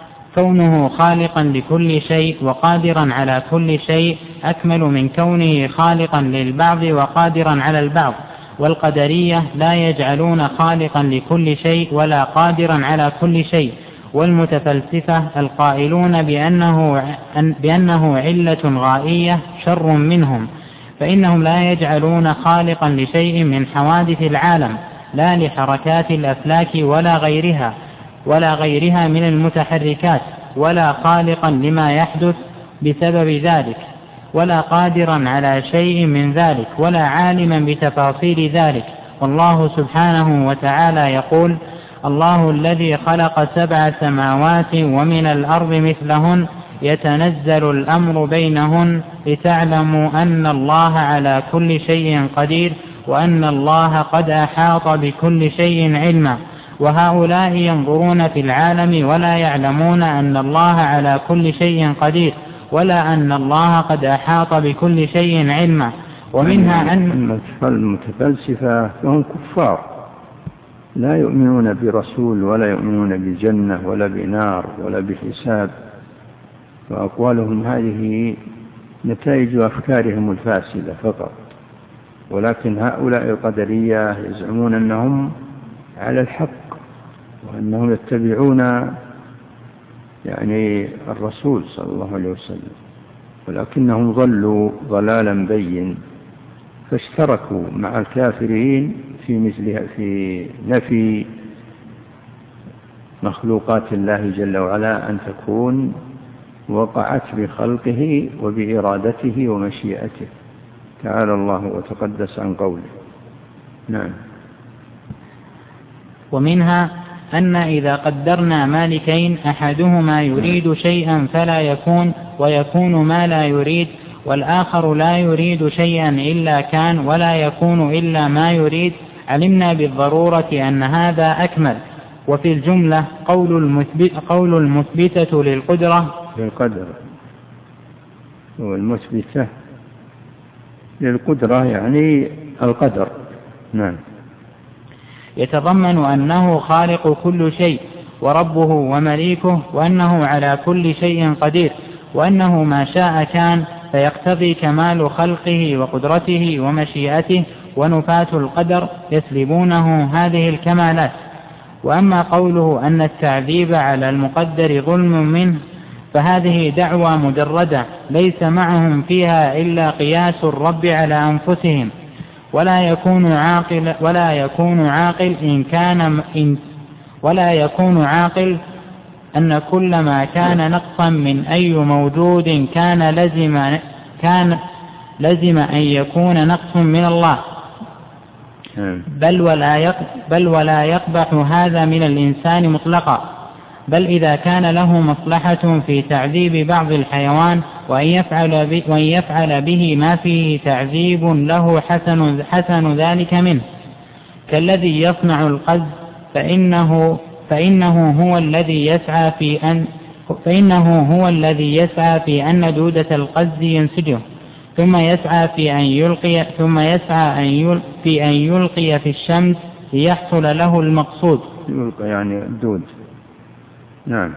كونه خالقا لكل شيء وقادرا على كل شيء أكمل من كونه خالقا للبعض وقادرا على البعض. والقدرية لا يجعلون خالقا لكل شيء ولا قادرا على كل شيء. والمتفلسفة القائلون بأنه, بأنه علة غائية شر منهم، فإنهم لا يجعلون خالقا لشيء من حوادث العالم، لا لحركات الأفلاك ولا غيرها ولا غيرها من المتحركات، ولا خالقا لما يحدث بسبب ذلك، ولا قادرا على شيء من ذلك، ولا عالما بتفاصيل ذلك. والله سبحانه وتعالى يقول: الله الذي خلق سبع سماوات ومن الأرض مثلهن يتنزل الأمر بينهن لتعلموا أن الله على كل شيء قدير وأن الله قد أحاط بكل شيء علما. وهؤلاء ينظرون في العالم ولا يعلمون أن الله على كل شيء قدير ولا أن الله قد أحاط بكل شيء علما. ومنها أن المتفلسفة هم كفار لا يؤمنون برسول ولا يؤمنون بجنة ولا بنار ولا بحساب، فأقوالهم هذه نتائج أفكارهم الفاسدة فقط. ولكن هؤلاء القدرية يزعمون أنهم على الحق وأنهم يتبعون يعني الرسول صلى الله عليه وسلم، ولكنهم ضلوا ضلالا بين، فاشتركوا مع الكافرين في مثلها في نفي مخلوقات الله جل وعلا أن تكون وقعت بخلقه وبإرادته ومشيئته، تعالى الله وتقدس عن قوله. نعم. ومنها أن إذا قدرنا مالكين أحدهما يريد شيئا فلا يكون ويكون ما لا يريد، والآخر لا يريد شيئا إلا كان ولا يكون إلا ما يريد، علمنا بالضرورة أن هذا أكمل. وفي الجملة قول المثبت قول المثبتة للقدرة للقدر والمثبتة للقدرة يعني القدر. نعم. يتضمن أنه خالق كل شيء وربه ومليكه، وأنه على كل شيء قدير، وأنه ما شاء كان، فيقتضي كمال خلقه وقدرته ومشيئته، ونفاة القدر يسلبونه هذه الكمالات. وأما قوله أن التعذيب على المقدر ظلم منه فهذه دعوى مجردة ليس معهم فيها إلا قياس الرب على أنفسهم، ولا يكون عاقل ولا يكون عاقل إن كان إن ولا يكون عاقل أن كل ما كان نقصا من أي موجود كان لزم كان لزم أن يكون نقص من الله، بل ولا بل ولا يقبح هذا من الإنسان مطلقا، بل إذا كان له مصلحة في تعذيب بعض الحيوان وأن يفعل, به وأن يفعل به ما فيه تعذيب له حسن, حسن ذلك منه، كالذي يصنع القز فإنه, فإنه هو الذي يسعى في أن فإنه هو الذي يسعى في أن دودة القز ينسجه، ثم يسعى في أن يلقي ثم يسعى أن يلقي في أن يلقي في الشمس ليحصل له المقصود. يلقي يعني الدود. نعم.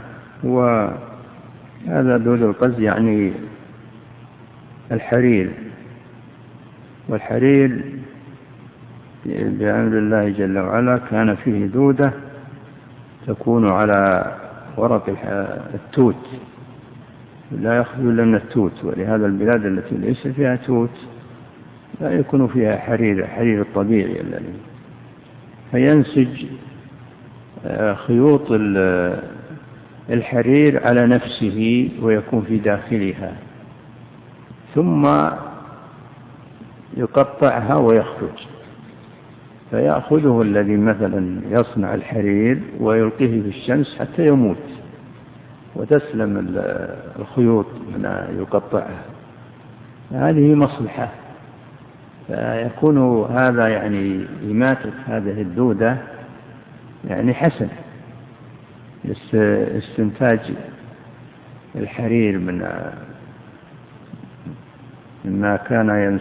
وهذا دود القز يعني الحرير، والحرير بأمر الله جل وعلا كان فيه دودة تكون على ورق التوت، لا يخرج إلا من التوت، ولهذا البلاد التي ليس فيها توت لا يكون فيها حرير، حرير الطبيعي الذي فينسج خيوط الحرير على نفسه ويكون في داخلها، ثم يقطعها ويخرج، فيأخذه الذي مثلا يصنع الحرير ويلقيه في الشمس حتى يموت وتسلم الخيوط من يقطعها. هذه مصلحة، فيكون هذا يعني إماتة هذه الدودة يعني حسن استنتاج الحرير من مما كان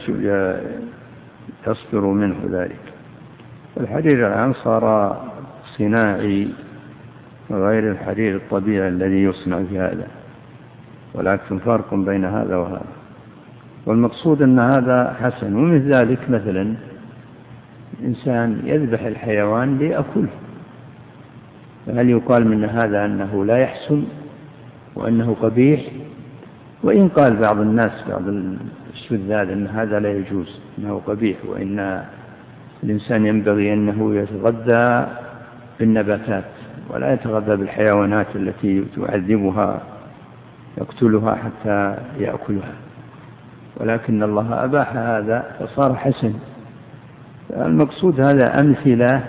يصدر منه ذلك. الحرير الآن صار صناعي وغير الحرير الطبيعي الذي يصنع في هذا، ولكن فرق بين هذا وهذا. والمقصود أن هذا حسن. ومثل ذلك مثلا إنسان يذبح الحيوان ليأكله، فهل يقال من هذا أنه لا يحسن وأنه قبيح؟ وإن قال بعض الناس بعض الشذاذ أن هذا لا يجوز، أنه قبيح، وإن الإنسان ينبغي أنه يتغذى بالنباتات ولا يتغذى بالحيوانات التي تعذبها يقتلها حتى يأكلها، ولكن الله أباح هذا فصار حسن. المقصود هذا أمثلة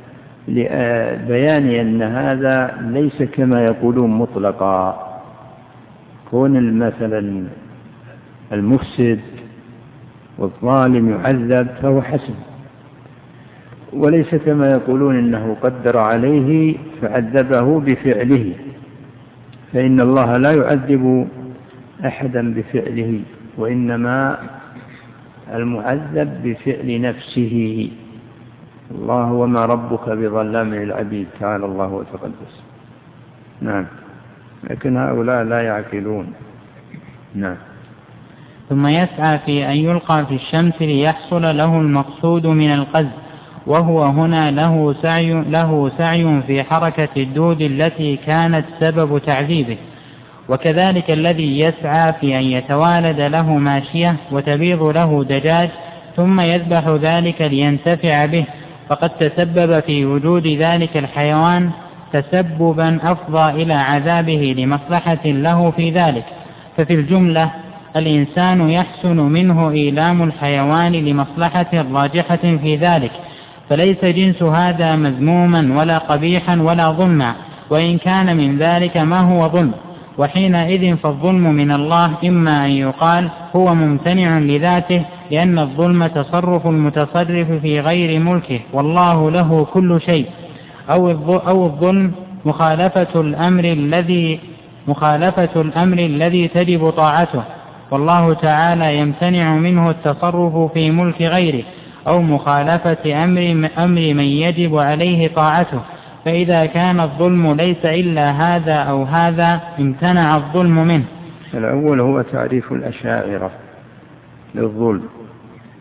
لبيان أن هذا ليس كما يقولون مطلقا، كون مثلا المفسد والظالم يعذب فهو حسن، وليس كما يقولون إنه قدر عليه فعذبه بفعله، فإن الله لا يعذب أحدا بفعله، وإنما المعذب بفعل نفسه. الله وما ربك بظلام للعبيد، تعالى الله وتقدس. نعم. لكن هؤلاء لا يعقلون. نعم. ثم يسعى في أن يلقى في الشمس ليحصل له المقصود من القذف، وهو هنا له سعي, له سعي في حركة الدود التي كانت سبب تعذيبه. وكذلك الذي يسعى في أن يتوالد له ماشية وتبيض له دجاج ثم يذبح ذلك لينتفع به، فقد تسبب في وجود ذلك الحيوان تسببا أفضى إلى عذابه لمصلحة له في ذلك. ففي الجملة الإنسان يحسن منه إيلام الحيوان لمصلحة راجحة في ذلك، فليس جنس هذا مذموما ولا قبيحا ولا ظلما، وإن كان من ذلك ما هو ظلم. وحينئذ فالظلم من الله إما أن يقال هو ممتنع لذاته، لأن الظلم تصرف المتصرف في غير ملكه والله له كل شيء، أو الظلم مخالفة الأمر الذي مخالفة الأمر الذي تجب طاعته، والله تعالى يمتنع منه التصرف في ملك غيره، أو مخالفة أمر, أمر من يجب عليه طاعته. فإذا كان الظلم ليس إلا هذا أو هذا امتنع الظلم منه. الأول هو تعريف الأشاعرة للظلم،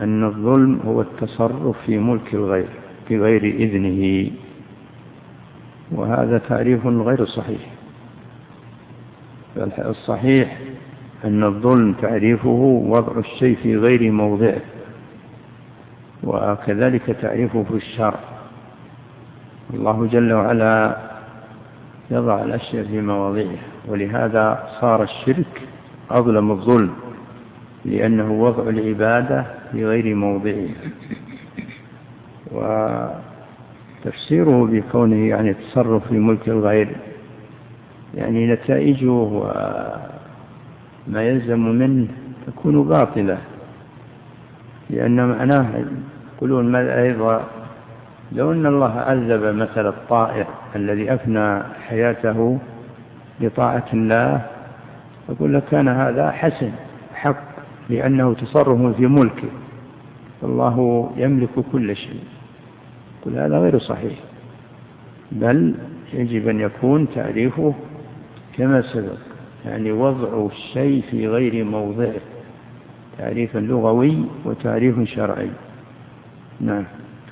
أن الظلم هو التصرف في ملك الغير بغير إذنه، وهذا تعريف غير صحيح. الصحيح أن الظلم تعريفه وضع الشيء في غير موضعه، وكذلك تعريفه في الشرع. الله جل وعلا يضع الأشياء في مواضعها، ولهذا صار الشرك أظلم الظلم، لأنه وضع العبادة في غير موضعها. وتفسيره بكونه يعني التصرف في ملك الغير، يعني نتائجه وما يلزم منه تكون باطلة، لأن معناه يقولون أيضا لو أن الله عذب مثل الطائر الذي أفنى حياته لطاعة الله، أقول لك كان هذا حسن حق، لأنه تصرف في ملكه، الله يملك كل شيء. كل هذا غير صحيح، بل يجب أن يكون تعريفه كما سبق، يعني وضع الشيء في غير موضعه، تعريف لغوي وتعريف شرعي. نعم.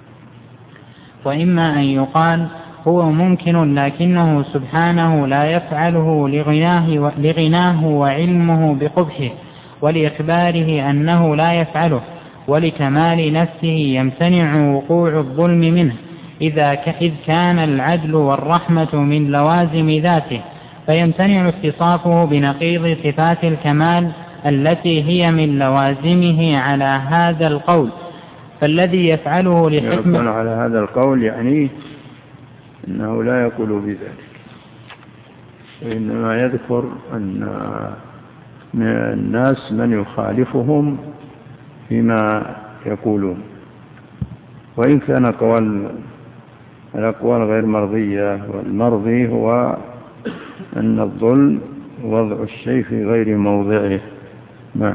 وإما أن يقال هو ممكن لكنه سبحانه لا يفعله لغناه, لغناه وعلمه بقبحه، ولإخباره أنه لا يفعله، ولكمال نفسه يمتنع وقوع الظلم منه، إذا إذ كان العدل والرحمة من لوازم ذاته، فيمتنع اتصافه بنقيض صفات الكمال التي هي من لوازمه على هذا القول. فالذي يفعله لحكمة على هذا القول يعني أنه لا يقول بذلك، وإنما يذكر أن من الناس من يخالفهم فيما يقولون، وإن كان قول الأقوال غير مرضية، والمرضي هو أن الظلم وضع الشيء في غير موضعه. نعم.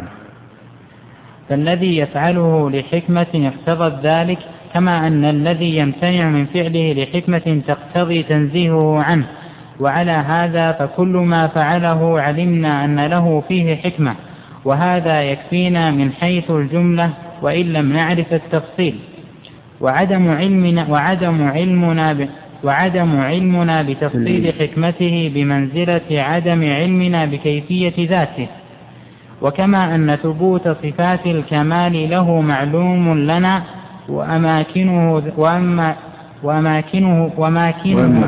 فالذي يفعله لحكمة اقتضت ذلك، كما أن الذي يمتنع من فعله لحكمة تقتضي تنزيهه عنه. وعلى هذا فكل ما فعله علمنا أن له فيه حكمة، وهذا يكفينا من حيث الجملة وإن لم نعرف التفصيل. وعدم علمنا وعدم علمنا ب وعدم علمنا بتفصيل حكمته بمنزلة عدم علمنا بكيفية ذاته. وكما أن ثبوت صفات الكمال له معلوم لنا، وأماكنه وأما وأماكنه وأماكنه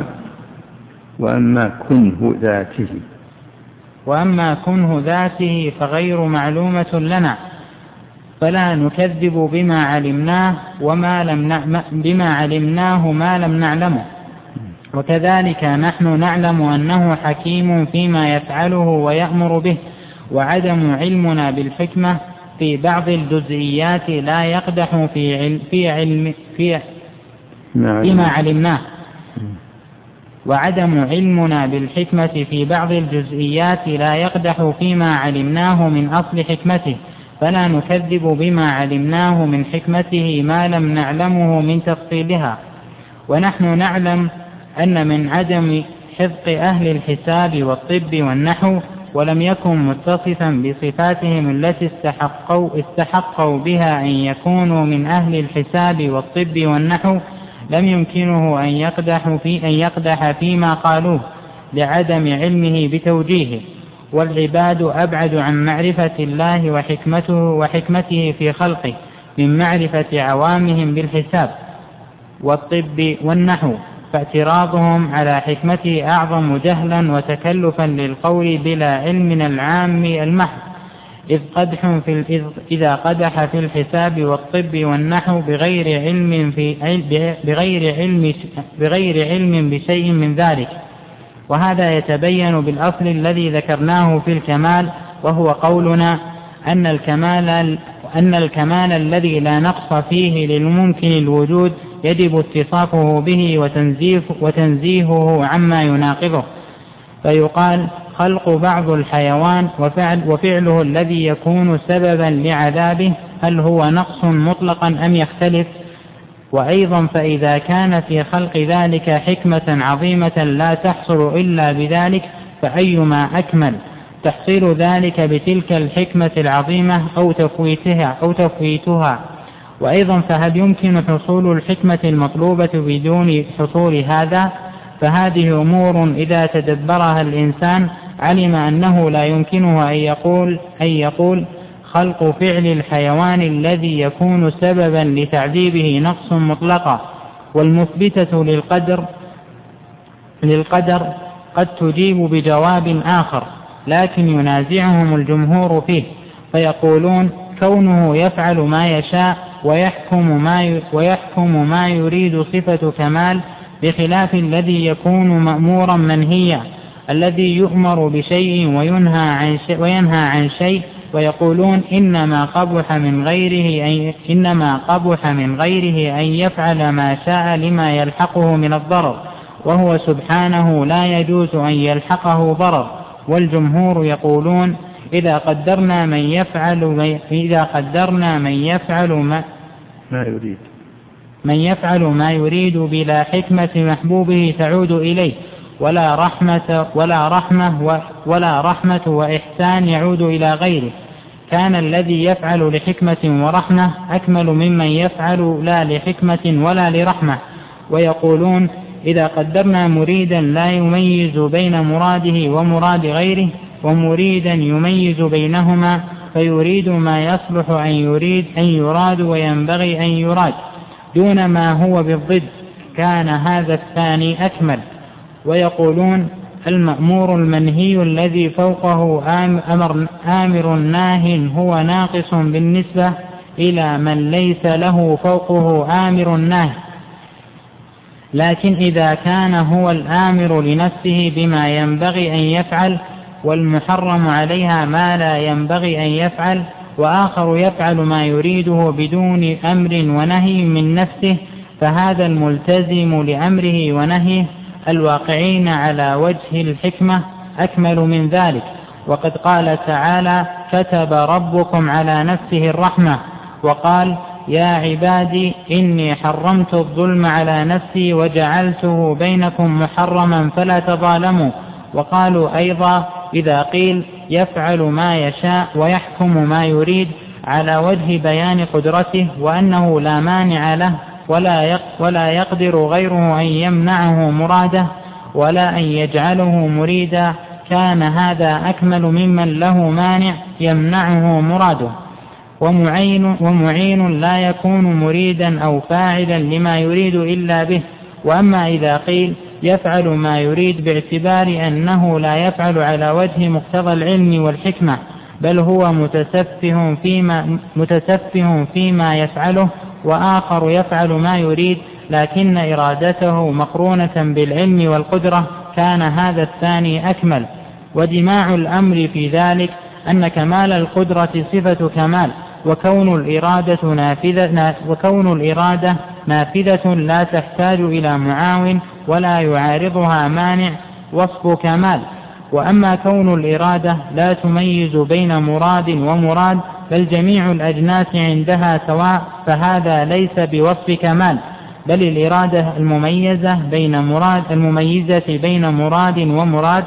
وأما كنه ذاته وأما كنه ذاته فغير معلومة لنا، فلا نكذب بما علمناه وما لم بما علمناه ما لم نعلمه. وكذلك نحن نعلم أنه حكيم فيما يفعله ويأمر به، وعدم علمنا بالحكمة في بعض الجزئيات لا يقدح في علم في علم في فيما علمناه وعدم علمنا بالحكمة في بعض الجزئيات لا يقدح فيما علمناه من أصل حكمته، فلا نكذب بما علمناه من حكمته ما لم نعلمه من تفصيلها. ونحن نعلم أن من عدم حفظ أهل الحساب والطب والنحو، ولم يكن متصفا بصفاتهم التي استحقوا, استحقوا بها أن يكونوا من أهل الحساب والطب والنحو، لم يمكنه أن يقدح, في أن يقدح فيما قالوه لعدم علمه بتوجيهه. والعباد أبعد عن معرفة الله وحكمته, وحكمته في خلقه من معرفة عوامهم بالحساب والطب والنحو، فاعتراضهم على حكمته أعظم جهلا وتكلفا للقول بلا علم العام المحض، إذ قدح في إذا قدح في الحساب والطب والنحو بغير علم في بغير علم بغير علم بشيء من ذلك. وهذا يتبين بالأصل الذي ذكرناه في الكمال، وهو قولنا أن الكمال أن الكمال الذي لا نقص فيه للممكن الوجود يجب اتصافه به وتنزيه وتنزيهه عما يناقضه. فيقال خلق بعض الحيوان وفعل وفعله الذي يكون سببا لعذابه هل هو نقص مطلقا أم يختلف؟ وأيضا فإذا كان في خلق ذلك حكمة عظيمة لا تحصل إلا بذلك، فأيما أكمل، تحصيل ذلك بتلك الحكمة العظيمة أو تفويتها أو تفويتها وأيضا فهل يمكن حصول الحكمة المطلوبة بدون حصول هذا؟ فهذه أمور إذا تدبرها الإنسان علم أنه لا يمكنه أن يقول, أن يقول خلق فعل الحيوان الذي يكون سببا لتعذيبه نقص مطلقة، والمثبتة للقدر, للقدر قد تجيب بجواب آخر، لكن ينازعهم الجمهور فيه فيقولون كونه يفعل ما يشاء ويحكم ما, ويحكم ما يريد صفة كمال، بخلاف الذي يكون مأمورا منهيا الذي يؤمر بشيء وينهى عن شيء, وينهى عن شيء ويقولون إنما قبح من غيره أن إنما قبح من غيره أن يفعل ما شاء لما يلحقه من الضرر، وهو سبحانه لا يجوز أن يلحقه ضرر. والجمهور يقولون إذا قدرنا من يفعل إذا قدرنا من يفعل ما, ما يريد من يفعل ما يريد بلا حكمة محبوبه تعود إليه، ولا رحمة ولا رحمة ولا رحمة وإحسان يعود إلى غيره، كان الذي يفعل لحكمة ورحمة أكمل ممن يفعل لا لحكمة ولا لرحمة. ويقولون إذا قدرنا مريدا لا يميز بين مراده ومراد غيره، ومريدا يميز بينهما فيريد ما يصلح أن يريد أن يراد وينبغي أن يراد دون ما هو بالضد، كان هذا الثاني أكمل. ويقولون المأمور المنهي الذي فوقه آمر, آمر ناه هو ناقص بالنسبة إلى من ليس له فوقه آمر ناه، لكن إذا كان هو الآمر لنفسه بما ينبغي أن يفعل والمحرم عليها ما لا ينبغي أن يفعل، وآخر يفعل ما يريده بدون أمر ونهي من نفسه، فهذا الملتزم لأمره ونهيه الواقعين على وجه الحكمة أكمل من ذلك. وقد قال تعالى كتب ربكم على نفسه الرحمة، وقال يا عبادي إني حرمت الظلم على نفسي وجعلته بينكم محرما فلا تظالموا. وقالوا أيضا إذا قيل يفعل ما يشاء ويحكم ما يريد على وجه بيان قدرته وأنه لا مانع له ولا ولا يقدر غيره أن يمنعه مراده ولا أن يجعله مريدا، كان هذا أكمل ممن له مانع يمنعه مراده. ومعين, ومعين لا يكون مريدا أو فاعلا لما يريد إلا به. وأما إذا قيل يفعل ما يريد باعتبار أنه لا يفعل على وجه مقتضى العلم والحكمة، بل هو متسفه فيما, متسفه فيما يفعله، وآخر يفعل ما يريد لكن إرادته مقرونة بالعلم والقدرة، كان هذا الثاني أكمل. ودماع الأمر في ذلك أن كمال القدرة صفة كمال، وكون الإرادة نافذة, وكون الإرادة نافذة لا تحتاج إلى معاون ولا يعارضها مانع وصف كمال. وأما كون الإرادة لا تميز بين مراد ومراد بل جميع الأجناس عندها سواء، فهذا ليس بوصف كمال، بل الإرادة المميزة بين مراد المميزة بين مراد ومراد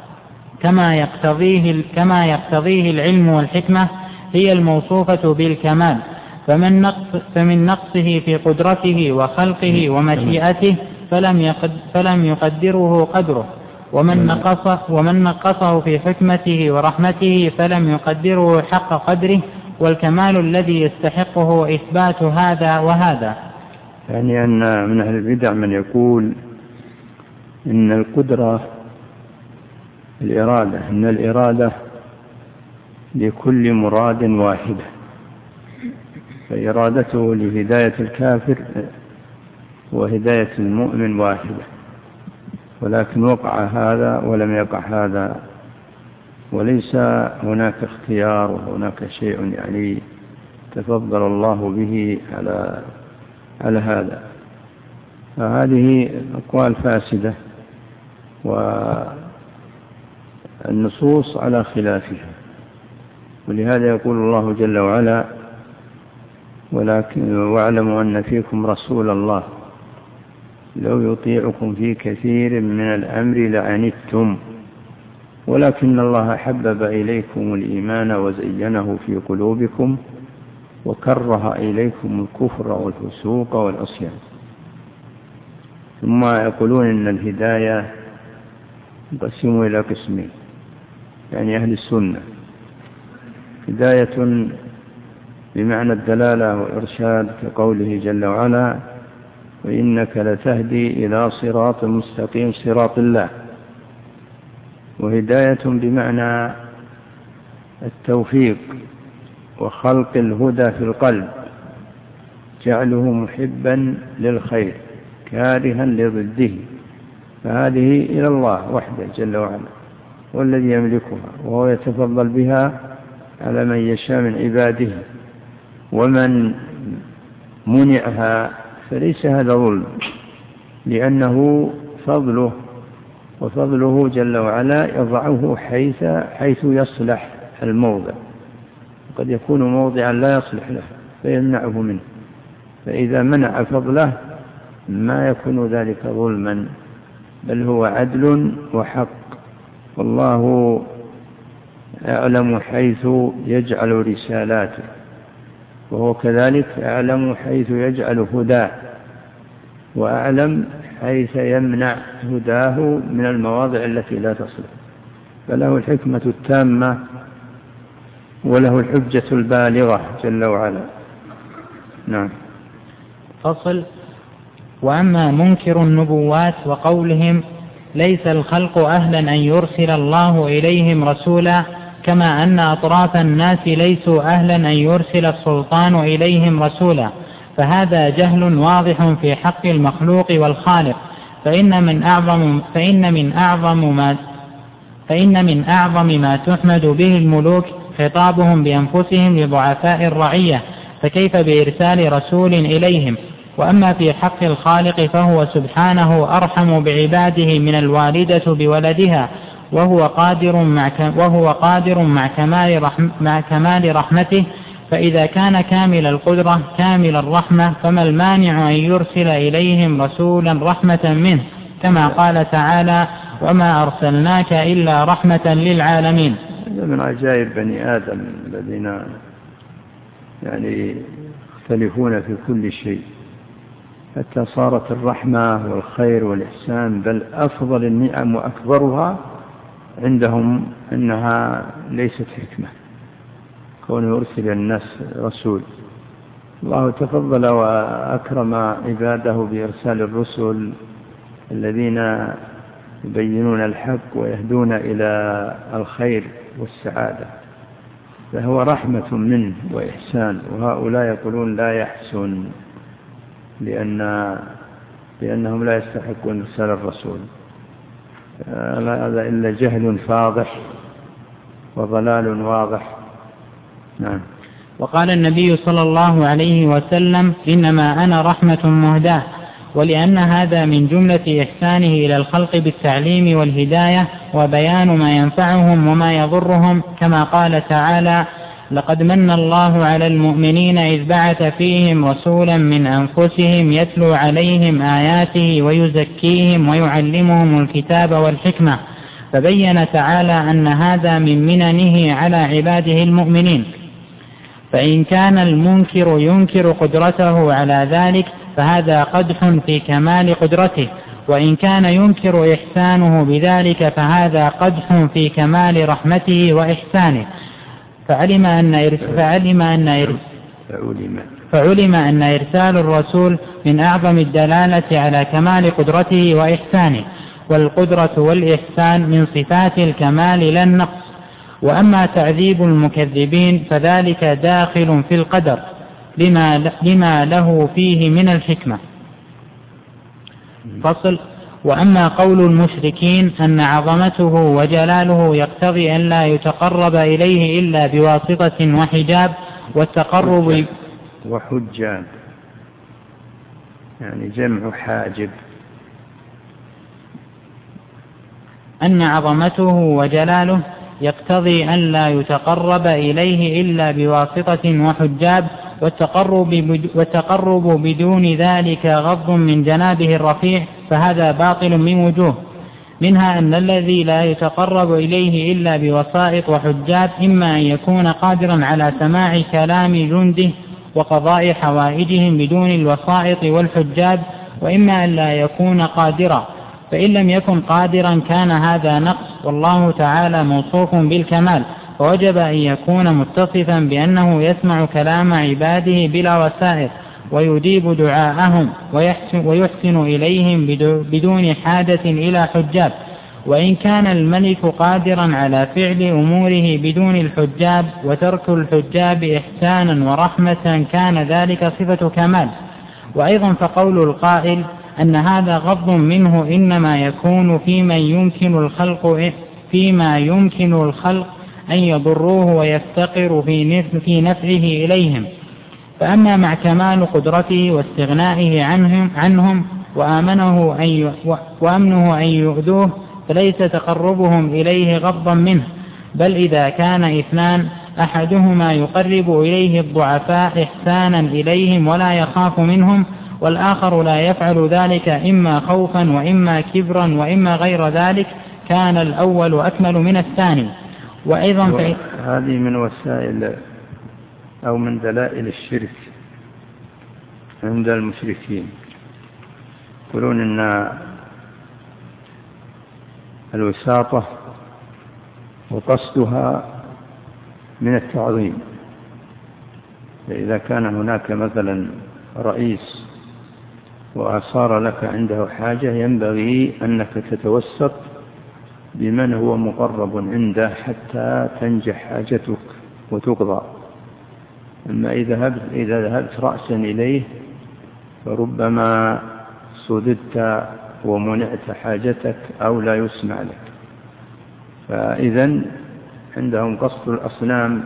كما يقتضيه كما يقتضيه العلم والحكمة هي الموصوفة بالكمال. فمن نقص فمن نقصه في قدرته وخلقه ومشيئته فلم يقد فلم يقدره قدره، ومن نقصه ومن نقصه في حكمته ورحمته فلم يقدره حق قدره، والكمال الذي يستحقه إثبات هذا وهذا. يعني أن من أهل البدع من يقول إن القدرة الإرادة إن الإرادة لكل مراد واحدة، فإرادته لهداية الكافر وهداية المؤمن واحدة، ولكن وقع هذا ولم يقع هذا، وليس هناك اختيار وهناك شيء يعني تفضل الله به على على هذا. فهذه أقوال فاسدة والنصوص على خلافها، ولهذا يقول الله جل وعلا ولكن واعلموا أن فيكم رسول الله لو يطيعكم في كثير من الأمر لعنتم ولكن الله حبب إليكم الإيمان وزينه في قلوبكم وكره إليكم الكفر والفسوق والعصيان. ثم يقولون إن الهداية تنقسم إلى قسمين، يعني أهل السنة هداية بمعنى الدلالة والإرشاد كقوله جل وعلا: وإنك لتهدي إلى صراط مستقيم صراط الله. وهداية بمعنى التوفيق وخلق الهدى في القلب، جعله محبا للخير كارها لضده، فهذه إلى الله وحده جل وعلا والذي يملكها، وهو يتفضل بها على من يشاء من عباده. ومن منعها فليس هذا ظلم، لأنه فضله، وفضله جل وعلا يضعه حيث, حيث يصلح الموضع، قد يكون موضعا لا يصلح له فيمنعه منه، فإذا منع فضله ما يكون ذلك ظلما، بل هو عدل وحق. والله أعلم حيث يجعل رسالاته، وهو كذلك أعلم حيث يجعل هداه، وأعلم حيث يمنع هداه من المواضع التي لا تصلح، فله الحكمة التامة وله الحجة البالغة جل وعلا. نعم. فصل. وأما منكر النبوات وقولهم ليس الخلق أهلا أن يرسل الله إليهم رسولا، كما أن أطراف الناس ليسوا أهلا أن يرسل السلطان إليهم رسولا، فهذا جهل واضح في حق المخلوق والخالق. فإن من أعظم فإن من أعظم ما فإن من أعظم ما تحمد به الملوك خطابهم بأنفسهم لضعفاء الرعية، فكيف بإرسال رسول إليهم؟ وأما في حق الخالق فهو سبحانه أرحم بعباده من الوالدة بولدها، وهو قادر مع وهو قادر مع كمال رحم مع كمال رحمته. فإذا كان كامل القدرة كامل الرحمة، فما المانع أن يرسل إليهم رسولا رحمة منه، كما قال تعالى: وما أرسلناك إلا رحمة للعالمين. هذا من عجائب بني آدم الذين يعني يختلفون في كل شيء، حتى صارت الرحمة والخير والإحسان بل أفضل النعم وأكبرها عندهم أنها ليست حكمة كونه يرسل الناس رسول. الله تفضل وأكرم عباده بإرسال الرسل الذين يبينون الحق ويهدون إلى الخير والسعادة، فهو رحمة منه وإحسان. وهؤلاء يقولون لا يحسن لأن لأنهم لا يستحقون إرسال الرسول. هذا إلا جهل فاضح وضلال واضح. نعم. وقال النبي صلى الله عليه وسلم: إنما أنا رحمة مهداة. ولأن هذا من جملة إحسانه إلى الخلق بالتعليم والهداية وبيان ما ينفعهم وما يضرهم، كما قال تعالى: لقد من الله على المؤمنين إذ بعث فيهم رسولا من أنفسهم يتلو عليهم آياته ويزكيهم ويعلمهم الكتاب والحكمة. فبين تعالى أن هذا من مننه على عباده المؤمنين. فإن كان المنكر ينكر قدرته على ذلك فهذا قدح في كمال قدرته، وإن كان ينكر إحسانه بذلك فهذا قدح في كمال رحمته وإحسانه. فعلم أن فعلم أن فعلم أن إرسال الرسول من أعظم الدلالة على كمال قدرته وإحسانه، والقدرة والإحسان من صفات الكمال لا النقص. وأما تعذيب المكذبين فذلك داخل في القدر لما, لما له فيه من الحكمة. فصل. وأما قول المشركين أن عظمته وجلاله يقتضي أن لا يتقرب إليه إلا بواسطة وحجاب والتقرب وحجاب، يعني جمع حاجب. أن عظمته وجلاله يقتضي أن لا يتقرب إليه إلا بواسطة وحجاب، والتقرب, والتقرب بدون ذلك غض من جنابه الرفيع، فهذا باطل من وجوه. منها أن الذي لا يتقرب إليه إلا بوسائط وحجاب إما أن يكون قادرا على سماع كلام جنده وقضاء حوائجهم بدون الوسائط والحجاب، وإما أن لا يكون قادرا، فإن لم يكن قادرا كان هذا نقص، والله تعالى موصوف بالكمال، فوجب أن يكون متصفا بأنه يسمع كلام عباده بلا وسائط ويجيب دعاءهم ويحسن, ويحسن إليهم بدون حاجة إلى حجاب. وإن كان الملك قادرا على فعل أموره بدون الحجاب وترك الحجاب إحسانا ورحمة كان ذلك صفة كمال. وأيضا فقول القائل أن هذا غض منه إنما يكون فيما يمكن الخلق فيما يمكن الخلق أن يضروه ويفتقر في نفعه إليهم. فأما مع كمال قدرته واستغنائه عنهم, عنهم وآمنه أن وأمنه أن يؤذوه فليس تقربهم إليه غضا منه، بل إذا كان اثنان أحدهما يقرب إليه الضعفاء إحسانا إليهم ولا يخاف منهم، والآخر لا يفعل ذلك إما خوفا وإما كبرا وإما غير ذلك، كان الأول أكمل من الثاني. وأيضا في هذه من وسائل أو من دلائل الشرك عند المشركين، يقولون إن الوساطة وقصدها من التعظيم. فإذا كان هناك مثلا رئيس وأصار لك عنده حاجة ينبغي أنك تتوسط بمن هو مقرب عنده حتى تنجح حاجتك وتقضى. أما إذا ذهبت, إذا ذهبت رأسا إليه فربما صددت ومنعت حاجتك أو لا يسمع لك. فإذا عندهم قصد الأصنام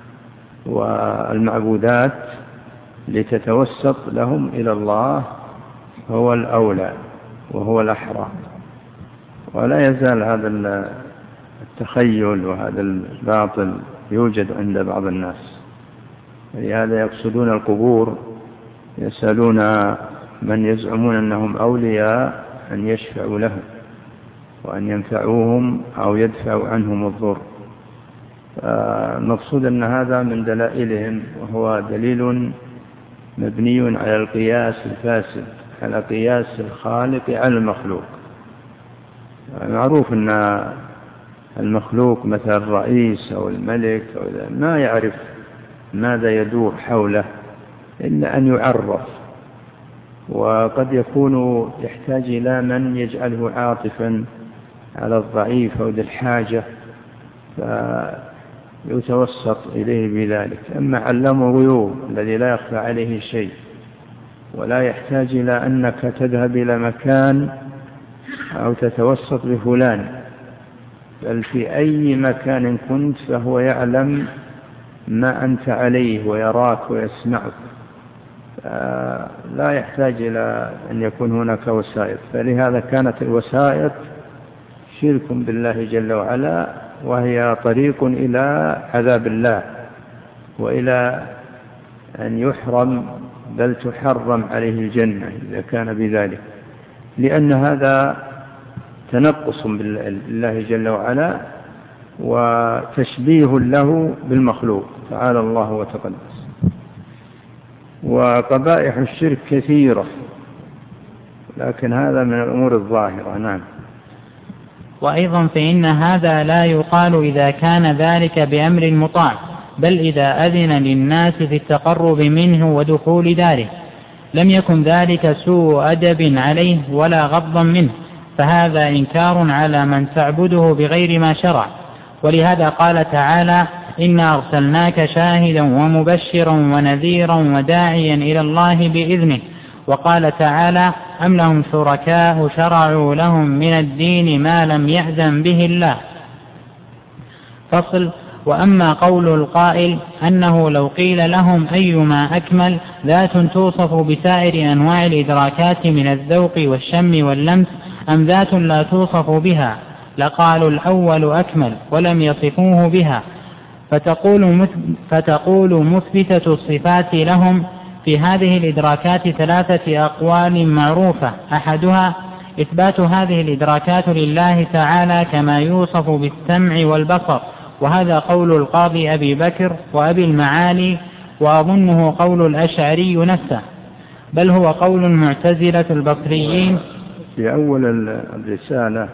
والمعبودات لتتوسط لهم إلى الله هو الأولى وهو الأحرى. ولا يزال هذا التخيل وهذا الباطل يوجد عند بعض الناس، لهذا يقصدون القبور، يسألون من يزعمون أنهم أولياء أن يشفعوا لهم وأن ينفعوهم أو يدفعوا عنهم الضر. المقصود أن هذا من دلائلهم، وهو دليل مبني على القياس الفاسد، على قياس الخالق على المخلوق. معروف أن المخلوق مثل الرئيس أو الملك أو ما يعرف ماذا يدور حوله إلا أن يعرف، وقد يكون يحتاج إلى من يجعله عاطفا على الضعيف أو ذي الحاجة فيتوسط إليه بذلك. أما علم الغيوب الذي لا يخفى عليه شيء ولا يحتاج إلى أنك تذهب إلى مكان أو تتوسط بفلان، بل في أي مكان كنت فهو يعلم ما أنت عليه ويراك ويسمعك، لا يحتاج إلى أن يكون هناك وسائط. فلهذا كانت الوسائط شرك بالله جل وعلا، وهي طريق إلى عذاب الله وإلى أن يحرم بل تحرم عليه الجنة إذا كان بذلك، لأن هذا تنقص بالله جل وعلا وتشبيه له بالمخلوق تعالى الله وتقدس. وقبائح الشرك كثيرة، لكن هذا من الأمور الظاهرة. نعم. وأيضا فإن هذا لا يقال إذا كان ذلك بأمر مطاع، بل إذا أذن للناس في التقرب منه ودخول داره، لم يكن ذلك سوء أدب عليه ولا غضا منه، فهذا إنكار على من تعبده بغير ما شرع. ولهذا قال تعالى: إنا أرسلناك شاهدا ومبشرا ونذيرا وداعيا إلى الله بإذنه. وقال تعالى: أم لهم شركاء شرعوا لهم من الدين ما لم يأذن به الله. فصل. وأما قول القائل أنه لو قيل لهم أيما أكمل ذات توصف بسائر أنواع الإدراكات من الذوق والشم واللمس أم ذات لا توصف بها، لقالوا الأول أكمل ولم يصفوه بها. فتقول, فتقول مثبتة الصفات لهم في هذه الإدراكات ثلاثة أقوال معروفة: أحدها إثبات هذه الإدراكات لله تعالى كما يوصف بالسمع والبصر، وهذا قول القاضي أبي بكر وأبي المعالي وأظنه قول الأشعري نفسه، بل هو قول المعتزلة البصريين. في أول الرسالة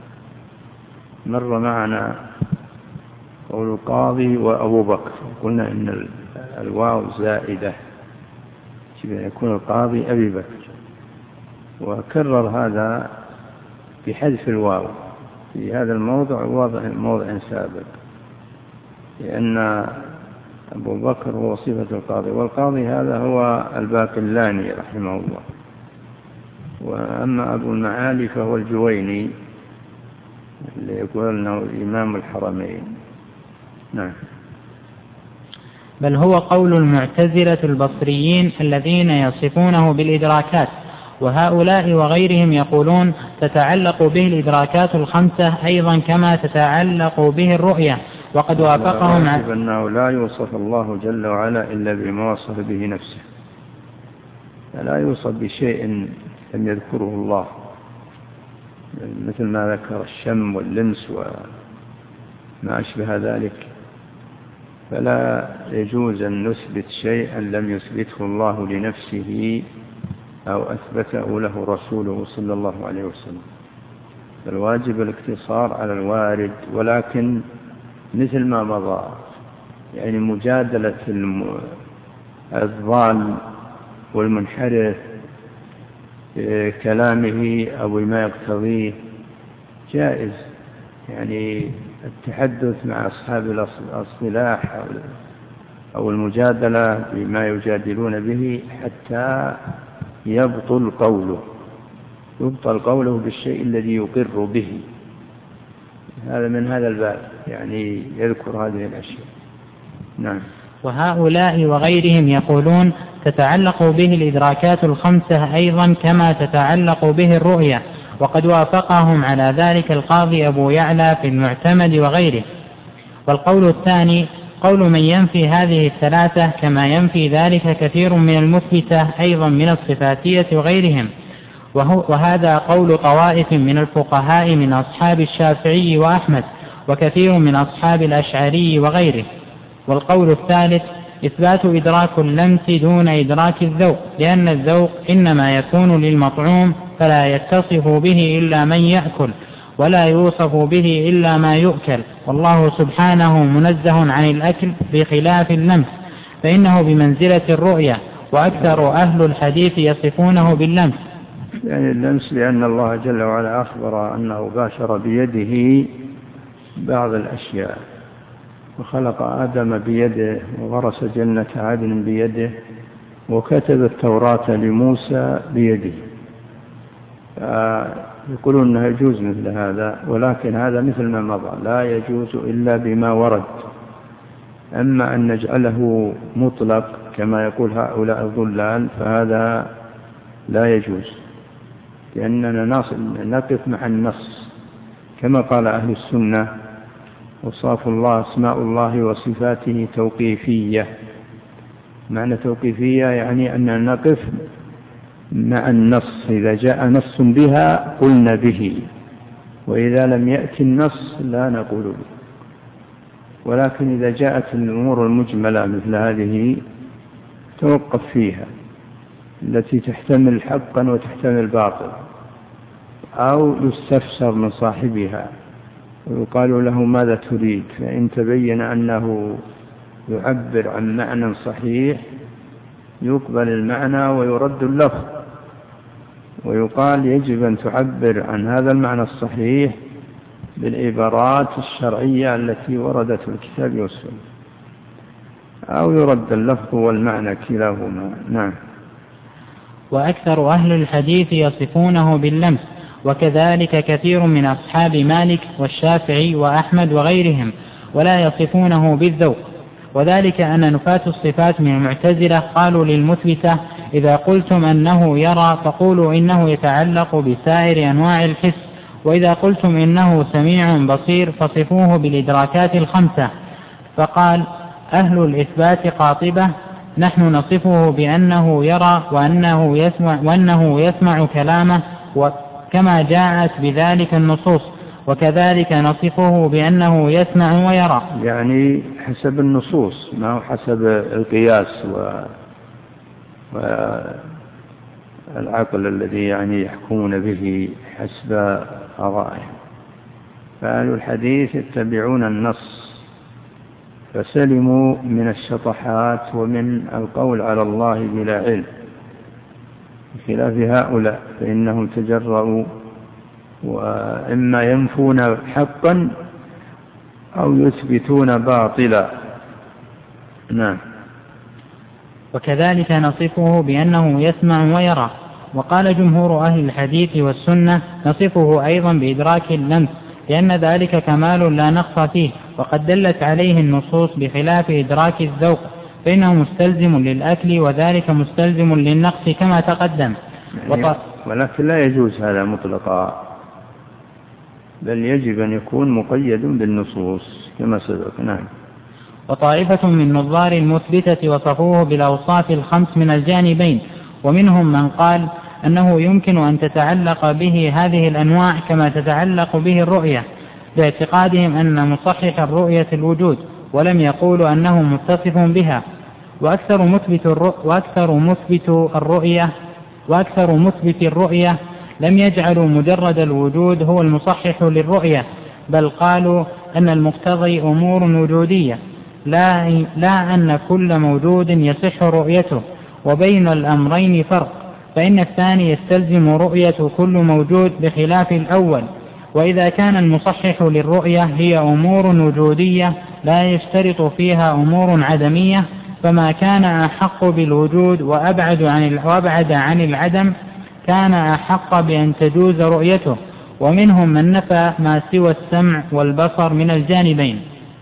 مر معنا قول القاضي وأبو بكر، قلنا إن الواو زائدة يكون القاضي أبي بكر، وكرر هذا بحذف الواو في هذا الموضع ووضع موضع سابق، لأن أبو بكر هو صفة القاضي، والقاضي هذا هو الباقلاني رحمه الله، وأما أبو المعالي فهو الجويني اللي يقول أنه إمام الحرمين. نعم. بل هو قول المعتزلة البصريين الذين يصفونه بالإدراكات، وهؤلاء وغيرهم يقولون تتعلق به الإدراكات الخمسة أيضا كما تتعلق به الرؤية، وقد وافقهم على أنه لا يوصف الله جل وعلا إلا بما وصف به نفسه، لا يوصف بشيء لم يذكره الله، مثل ما ذكر الشم واللمس وما أشبه ذلك، فلا يجوز أن نثبت شيئا لم يثبته الله لنفسه أو أثبته له رسوله صلى الله عليه وسلم. الواجب الاقتصار على الوارد، ولكن مثل ما مضى، يعني مجادلة الضال والمنحرف كلامه أو ما يقتضيه جائز، يعني التحدث مع أصحاب الاصطلاح أو المجادلة بما يجادلون به حتى يبطل قوله يبطل قوله بالشيء الذي يقر به، هذا من هذا الباب، يعني يذكر هذه الأشياء. نعم. وهؤلاء وغيرهم يقولون تتعلق به الإدراكات الخمسة أيضا كما تتعلق به الرؤية، وقد وافقهم على ذلك القاضي أبو يعلى في المعتمد وغيره. والقول الثاني قول من ينفي هذه الثلاثة كما ينفي ذلك كثير من المثبتة أيضا من الصفاتية وغيرهم، وهذا قول طوائف من الفقهاء من أصحاب الشافعي وأحمد وكثير من أصحاب الأشعري وغيره. والقول الثالث إثبات إدراك اللمس دون إدراك الذوق، لأن الذوق إنما يكون للمطعوم فلا يتصف به إلا من يأكل، ولا يوصف به إلا ما يؤكل، والله سبحانه منزه عن الأكل بخلاف اللمس، فإنه بمنزلة الرؤية، وأكثر أهل الحديث يصفونه باللمس. يعني اللمس لأن الله جل وعلا أخبر أنه باشر بيده بعض الأشياء، وخلق آدم بيده، وغرس جنة عدن بيده، وكتب التوراة لموسى بيده. يقولون أنه يجوز مثل هذا، ولكن هذا مثل ما مضى، لا يجوز إلا بما ورد. أما أن نجعله مطلق كما يقول هؤلاء الضلال فهذا لا يجوز، لأننا نقف مع النص كما قال أهل السنة: وصاف الله أسماء الله وصفاته توقيفية. معنى توقيفية يعني أننا نقف مع النص، إذا جاء نص بها قلنا به، وإذا لم يأتي النص لا نقول به. ولكن إذا جاءت الأمور المجملة مثل هذه توقف فيها، التي تحتمل حقا وتحتمل باطل، أو يستفسر من صاحبها ويقال له ماذا تريد، فإن تبين أنه يعبر عن معنى صحيح يقبل المعنى ويرد اللفظ، ويقال يجب أن تعبر عن هذا المعنى الصحيح بالعبارات الشرعية التي وردت في الكتاب والسنة، أو يرد اللفظ والمعنى كلاهما. نعم. وأكثر أهل الحديث يصفونه باللمس، وكذلك كثير من أصحاب مالك والشافعي وأحمد وغيرهم، ولا يصفونه بالذوق. وذلك أن نفاة الصفات من المعتزلة قالوا للمثبتة: إذا قلتم أنه يرى فقولوا إنه يتعلق بسائر أنواع الحس، وإذا قلتم إنه سميع بصير فصفوه بالإدراكات الخمسة. فقال أهل الإثبات قاطبة: نحن نصفه بأنه يرى وأنه يسمع, وأنه يسمع كلامه، وكما جاءت بذلك النصوص، وكذلك نصفه بأنه يسمع ويرى. يعني حسب النصوص، ما هو حسب القياس و... والعقل الذي يعني يحكمون به حسب آرائهم. فأهل الحديث يتبعون النص فسلموا من الشطحات ومن القول على الله بلا علم، بخلاف هؤلاء فإنهم تجرؤوا وإما ينفون حقا أو يثبتون باطلا. نعم. وكذلك نصفه بأنه يسمع ويرى. وقال جمهور أهل الحديث والسنة نصفه أيضا بإدراك اللمس، لأن ذلك كمال لا نقص فيه، وقد دلت عليه النصوص بخلاف إدراك الذوق، فإنه مستلزم للأكل وذلك مستلزم للنقص كما تقدم. يعني ولكن لا يجوز هذا مطلقا، بل يجب أن يكون مقيد بالنصوص كما سبق. نعم. وطائفة من نظار المثبتة وصفوه بالأوصاف الخمس من الجانبين، ومنهم من قال أنه يمكن أن تتعلق به هذه الأنواع كما تتعلق به الرؤية، باعتقادهم أن مصحح الرؤية الوجود، ولم يقولوا أنه متصف بها. وأكثر مثبت وأكثر مثبت الرؤية وأكثر مثبت الرؤية لم يجعلوا مجرد الوجود هو المصحح للرؤية، بل قالوا أن المقتضي أمور وجودية، لا, لا أن كل موجود يصح رؤيته. وبين الأمرين فرق، فإن الثاني يستلزم رؤية كل موجود بخلاف الأول. وإذا كان المصحح للرؤية هي أمور وجودية لا يشترط فيها أمور عدمية، فما كان أحق بالوجود وأبعد عن وأبعد عن العدم كان أحق بأن تجوز رؤيته. ومنهم من نفى ما سوى السمع والبصر من الجانبين.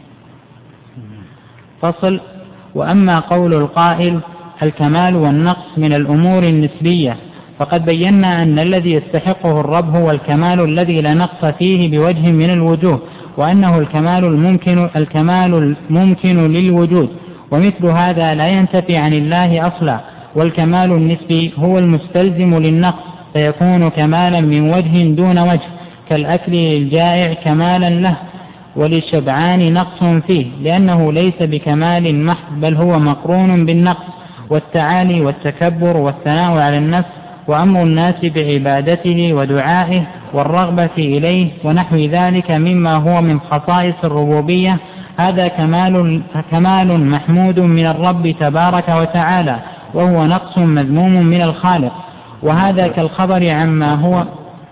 فصل. وأما قول القائل الكمال والنقص من الأمور النسبية، فقد بينا أن الذي يستحقه الرب هو الكمال الذي لا نقص فيه بوجه من الوجوه، وأنه الكمال الممكن الكمال الممكن للوجود، ومثل هذا لا ينتفي عن الله أصلا. والكمال النسبي هو المستلزم للنقص، فيكون كمالا من وجه دون وجه، كالأكل للجائع كمالا له، وللشبعان نقص فيه، لأنه ليس بكمال محض بل هو مقرون بالنقص. والتعالي والتكبر والثناء على النفس وأمر الناس بعبادته ودعائه والرغبة إليه ونحو ذلك مما هو من خصائص الربوبية، هذا كمال, كمال محمود من الرب تبارك وتعالى، وهو نقص مذموم من الخالق. وهذا كالخبر عما هو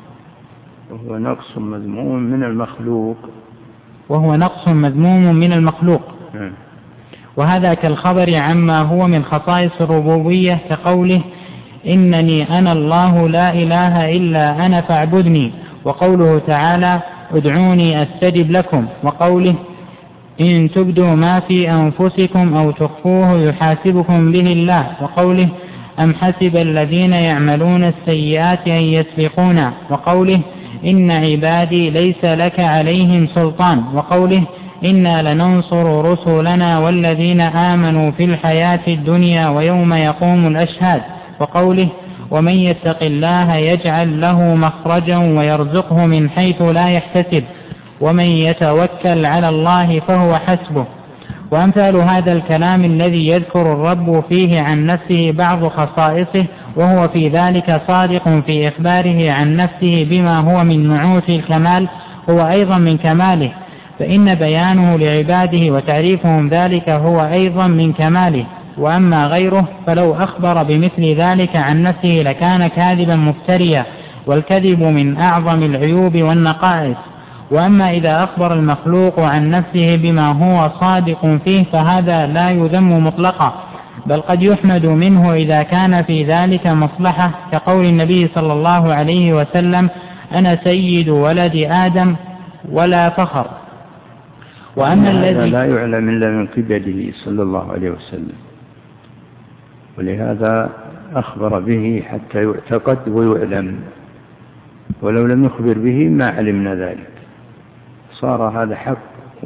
وهو نقص مذموم من المخلوق وهو نقص مذموم من المخلوق وهذا كالخبر عما هو من خصائص الربوبية، كقوله إنني أنا الله لا إله إلا أنا فاعبدني، وقوله تعالى ادعوني أستجب لكم، وقوله إن تبدوا ما في أنفسكم أو تخفوه يحاسبكم به الله، وقوله أم حسب الذين يعملون السيئات أن يسبقونا، وقوله إن عبادي ليس لك عليهم سلطان، وقوله إنا لننصر رسلنا والذين آمنوا في الحياة الدنيا ويوم يقوم الأشهاد، وقوله ومن يتق الله يجعل له مخرجا ويرزقه من حيث لا يحتسب ومن يتوكل على الله فهو حسبه. وأمثال هذا الكلام الذي يذكر الرب فيه عن نفسه بعض خصائصه وهو في ذلك صادق في إخباره عن نفسه بما هو من نعوت الكمال هو أيضا من كماله، فإن بيانه لعباده وتعريفهم ذلك هو أيضا من كماله. وأما غيره فلو أخبر بمثل ذلك عن نفسه لكان كاذبا مفتريا، والكذب من أعظم العيوب والنقائص. وأما إذا أخبر المخلوق عن نفسه بما هو صادق فيه فهذا لا يذم مطلقا، بل قد يحمد منه إذا كان في ذلك مصلحة، كقول النبي صلى الله عليه وسلم أنا سيد ولد آدم ولا فخر. وأما الذي لا يعلم إلا من قبله صلى الله عليه وسلم، ولهذا أخبر به حتى يعتقد ويعلم، ولو لم يخبر به ما علمنا ذلك، صار هذا حق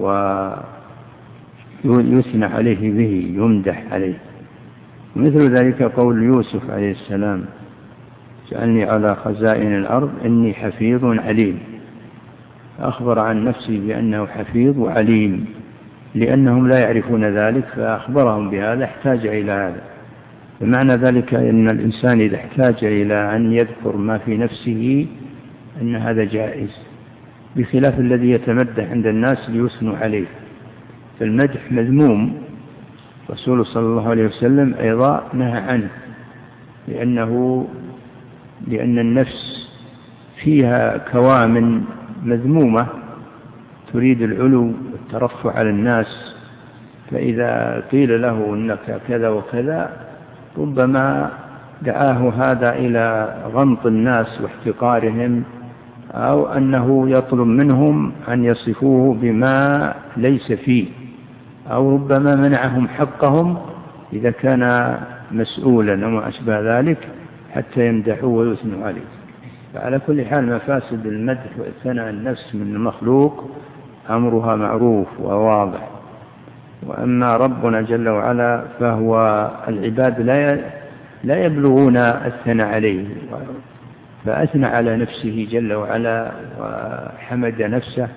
ويثنى عليه به يمدح عليه. مثل ذلك قول يوسف عليه السلام اجعلني على خزائن الأرض إني حفيظ عليم، أخبر عن نفسه بأنه حفيظ وعليم، لأنهم لا يعرفون ذلك فأخبرهم بهذا، احتاج إلى هذا. بمعنى ذلك أن الإنسان إذا احتاج إلى أن يذكر ما في نفسه أن هذا جائز، بخلاف الذي يتمدح عند الناس ليثنوا عليه. فالمدح مذموم، رسول صلى الله عليه وسلم أيضا نهى عنه، لأنه لأن النفس فيها كوامن مذمومة تريد العلو والترفع على الناس، فإذا قيل له إنك كذا وكذا ربما دعاه هذا إلى غمط الناس واحتقارهم، أو أنه يطلب منهم أن يصفوه بما ليس فيه، أو ربما منعهم حقهم إذا كان مسؤولا وما أشبه ذلك حتى يمدحوه ويثنوا عليه. فعلى كل حال مفاسد المدح وثناء النفس من المخلوق أمرها معروف وواضح. وأما ربنا جل وعلا فهو العباد لا لا يبلغون الثناء عليه، فأثنى على نفسه جل وعلا وحمد نفسه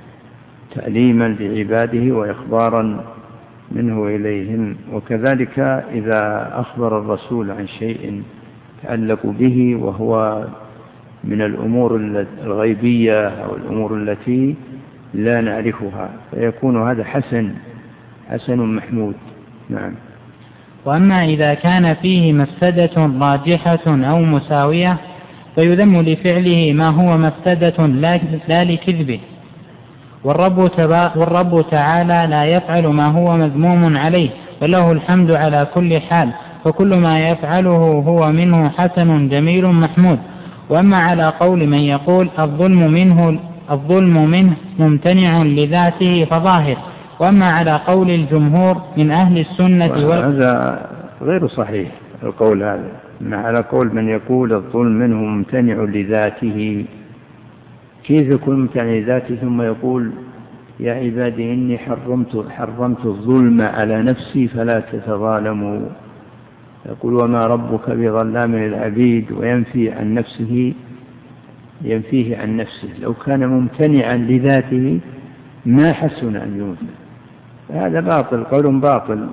تأليما لعباده وإخبارا منه إليهم. وكذلك إذا أخبر الرسول عن شيء يتعلق به وهو من الأمور الغيبية أو الأمور التي لا نعرفها فيكون هذا حسن حسن محمود. نعم. وأما إذا كان فيه مفسدة راجحة أو مساوية فيذم لفعله ما هو مفسدة لا لكذبه، والرب, والرب تعالى لا يفعل ما هو مذموم عليه، فله الحمد على كل حال، فكل ما يفعله هو منه حسن جميل محمود. وأما على قول من يقول الظلم منه, الظلم منه ممتنع لذاته فظاهر. وأما على قول الجمهور من أهل السنة وال... هذا غير صحيح القول هذا. على قول من يقول الظلم منه ممتنع لذاته، كيف يكون ممتنع لذاته ثم يقول يا عبادي إني حرمت, حرمت الظلم على نفسي فلا تتظالموا؟ يقول وما ربك بظلام للعبيد، وينفي عن نفسه ينفيه عن نفسه. لو كان ممتنعا لذاته ما حسن أن ينفي. هذا باطل، قول باطل.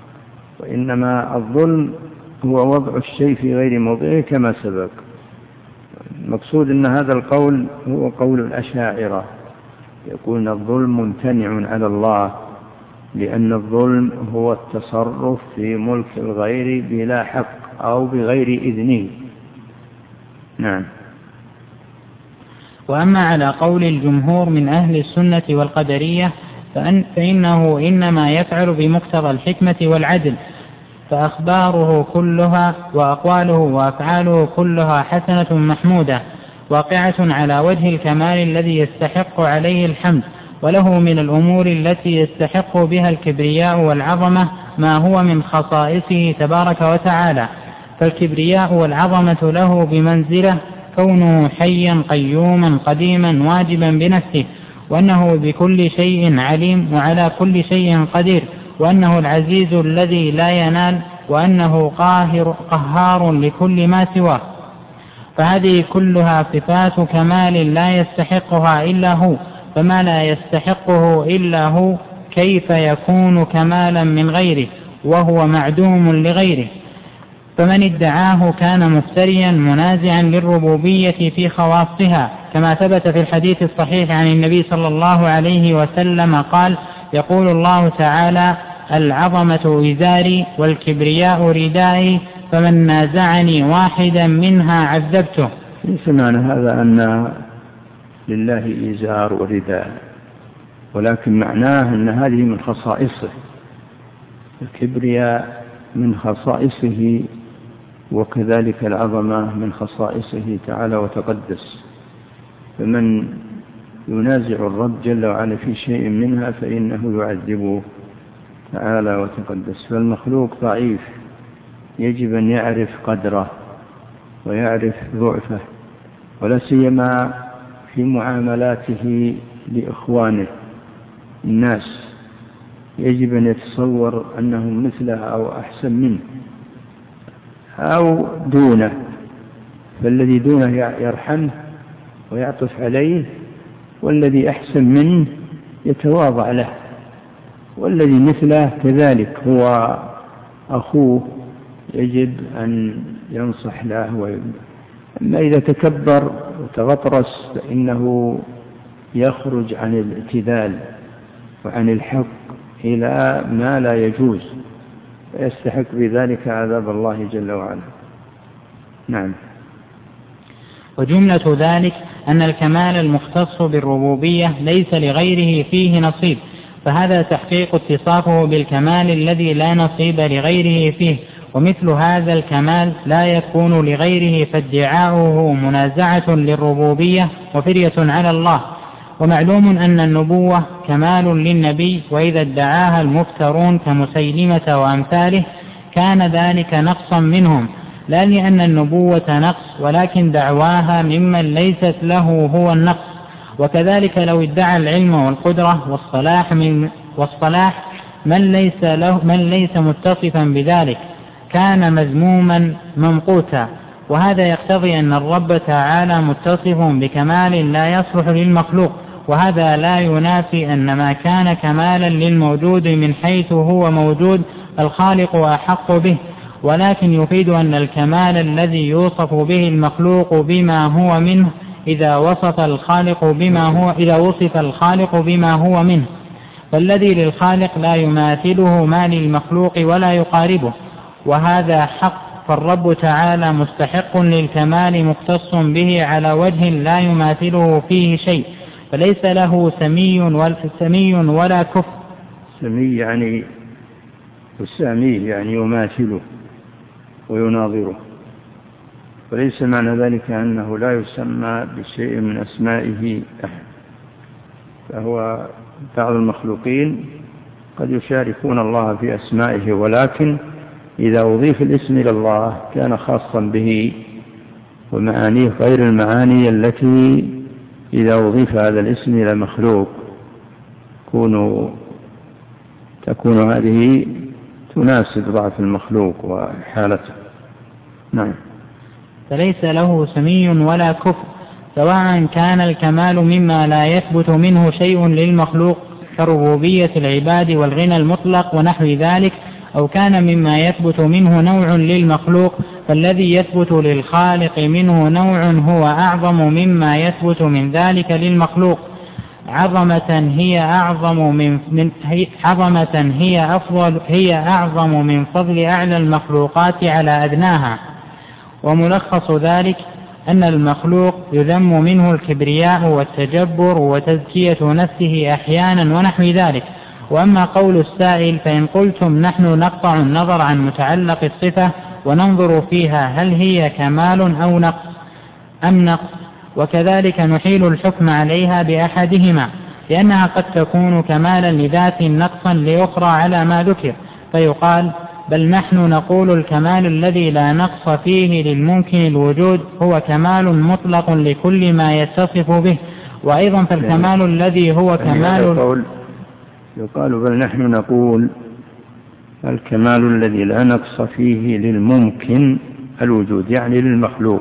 وإنما الظلم هو وضع الشيء في غير موضعه كما سبق. المقصود أن هذا القول هو قول الأشاعرة، يقول الظلم ممتنع على الله، لأن الظلم هو التصرف في ملك الغير بلا حق أو بغير إذنه. نعم. وأما على قول الجمهور من أهل السنة والقدرية فأن فإنه إنما يفعل بمقتضى الحكمة والعدل، فأخباره كلها وأقواله وأفعاله كلها حسنة محمودة واقعة على وجه الكمال الذي يستحق عليه الحمد. وله من الأمور التي يستحق بها الكبرياء والعظمة ما هو من خصائصه تبارك وتعالى، فالكبرياء والعظمة له بمنزلة كونه حيا قيوما قديما واجبا بنفسه، وأنه بكل شيء عليم وعلى كل شيء قدير، وأنه العزيز الذي لا ينال، وأنه قاهر قهار لكل ما سواه. فهذه كلها صفات كمال لا يستحقها إلا هو، فما لا يستحقه إلا هو كيف يكون كمالا من غيره وهو معدوم لغيره؟ فمن ادعاه كان مفتريا منازعا للربوبية في خواصها، كما ثبت في الحديث الصحيح عن النبي صلى الله عليه وسلم قال يقول الله تعالى العظمة إزاري والكبرياء ردائي، فمن نازعني واحدا منها عذبته. ليس معنى هذا أن لله إزار ورداء، ولكن معناه أن هذه من خصائصه، الكبرياء من خصائصه، وكذلك العظمة من خصائصه تعالى وتقدس. فمن ينازع الرب جل وعلا في شيء منها فإنه يعذبه تعالى وتقدس. فالمخلوق ضعيف، يجب أن يعرف قدره ويعرف ضعفه، ولا سيما في معاملاته لإخوانه الناس، يجب أن يتصور أنهم مثله أو أحسن منه أو دونه، فالذي دونه يرحمه ويعطف عليه والذي أحسن منه يتواضع له، والذي مثله كذلك هو أخوه يجب أن ينصح له. أما إذا تكبر وتغطرس فإنه يخرج عن الاعتدال وعن الحق إلى ما لا يجوز، فيستحق بذلك عذاب الله جل وعلا. نعم. وجملة ذلك أن الكمال المختص بالربوبية ليس لغيره فيه نصيب، فهذا تحقيق اتصافه بالكمال الذي لا نصيب لغيره فيه، ومثل هذا الكمال لا يكون لغيره، فادعاؤه منازعة للربوبية وفرية على الله. ومعلوم أن النبوة كمال للنبي، وإذا ادعاها المفترون كمسيلمة وأمثاله كان ذلك نقصا منهم، لا لأن النبوة نقص، ولكن دعواها ممن ليست له هو النقص. وكذلك لو ادعى العلم والقدرة والصلاح من, والصلاح من ليس, له من ليس متصفا بذلك كان مذموما ممقوتا، وهذا يقتضي أن الرب تعالى متصف بكمال لا يصلح للمخلوق، وهذا لا ينافي أن ما كان كمالا للموجود من حيث هو موجود الخالق أحق به، ولكن يفيد أن الكمال الذي يوصف به المخلوق بما هو منه إذا وصف الخالق بما هو إذا وصف الخالق بما هو منه، فالذي للخالق لا يماثله ما للمخلوق ولا يقاربه، وهذا حق. فالرب تعالى مستحق للكمال مختص به على وجه لا يماثله فيه شيء، فليس له سمي ولا, سمي ولا كفء. سمي يعني يساميه، يعني يماثله ويناظره، وليس معنى ذلك أنه لا يسمى بشيء من أسمائه أحد. فهو بعض المخلوقين قد يشاركون الله في أسمائه، ولكن إذا أضيف الاسم إلى الله كان خاصا به، ومعانيه غير المعاني التي إذا أضيف هذا الاسم إلى مخلوق تكون تكون هذه تناسب ضعف المخلوق وحالته. نعم. فليس له سمي ولا كفء، سواء كان الكمال مما لا يثبت منه شيء للمخلوق كربوبية العباد والغنى المطلق ونحو ذلك، أو كان مما يثبت منه نوع للمخلوق، فالذي يثبت للخالق منه نوع هو أعظم مما يثبت من ذلك للمخلوق عظمة هي أعظم من, من هي عظمة هي أفضل هي أعظم من فضل أعلى المخلوقات على أدناها. وملخص ذلك أن المخلوق يذم منه الكبرياء والتجبر وتزكية نفسه أحيانا ونحو ذلك. وأما قول السائل فإن قلتم نحن نقطع النظر عن متعلق الصفة وننظر فيها هل هي كمال أو نقص أم نقص، وكذلك نحيل الحكم عليها بأحدهما، لأنها قد تكون كمالا لذات نقصا لأخرى على ما ذكر، فيقال بل نحن نقول الكمال الذي لا نقص فيه للممكن الوجود هو كمال مطلق لكل ما يتصف به. وأيضا فالكمال الذي هو كمال يقال بل نحن نقول الكمال الذي لا نقص فيه للممكن الوجود، يعني للمخلوق،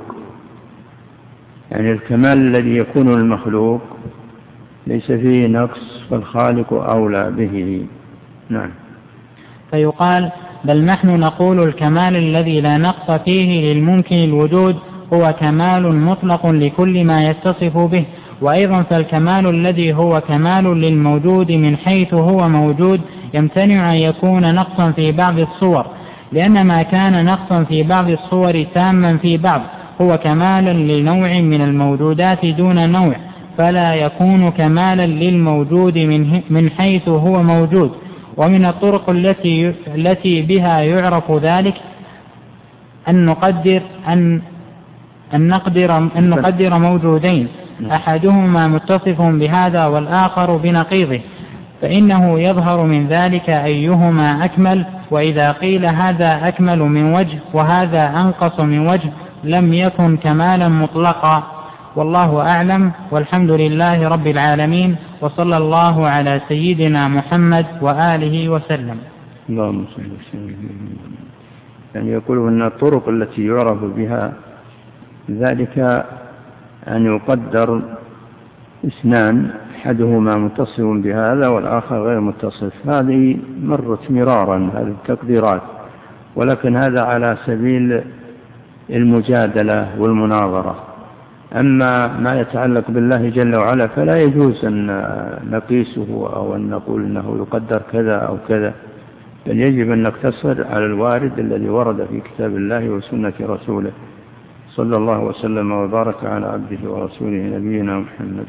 يعني الكمال الذي يكون للمخلوق ليس فيه نقص فالخالق أولى به. نعم. فيقال بل نحن نقول الكمال الذي لا نقص فيه للممكن الوجود هو كمال مطلق لكل ما يتصف به. وأيضا فالكمال الذي هو كمال للموجود من حيث هو موجود يمتنع أن يكون نقصا في بعض الصور، لأن ما كان نقصا في بعض الصور تاما في بعض هو كمالا لنوع من الموجودات دون نوع، فلا يكون كمالا للموجود من حيث هو موجود. ومن الطرق التي التي بها يعرف ذلك أن نقدر أن أن نقدر أن نقدر موجودين أحدهما متصف بهذا والآخر بنقيضه، فإنه يظهر من ذلك أيهما أكمل، وإذا قيل هذا أكمل من وجه وهذا أنقص من وجه لم يكن كمالا مطلقا. والله أعلم، والحمد لله رب العالمين، وصلى الله على سيدنا محمد وآله وسلم. اللهم صل وسلم. يعني يقول أن الطرق التي يعرف بها ذلك أن يقدر اثنان، أحدهما متصف بهذا والآخر غير متصف. هذه مرت مرارا هذه التقديرات، ولكن هذا على سبيل المجادلة والمناظرة. أما ما يتعلق بالله جل وعلا فلا يجوز أن نقيسه أو أن نقول أنه يقدر كذا أو كذا، بل يجب أن نقتصر على الوارد الذي ورد في كتاب الله وسنة رسوله صلى الله وسلم وبارك على عبده ورسوله نبينا محمد.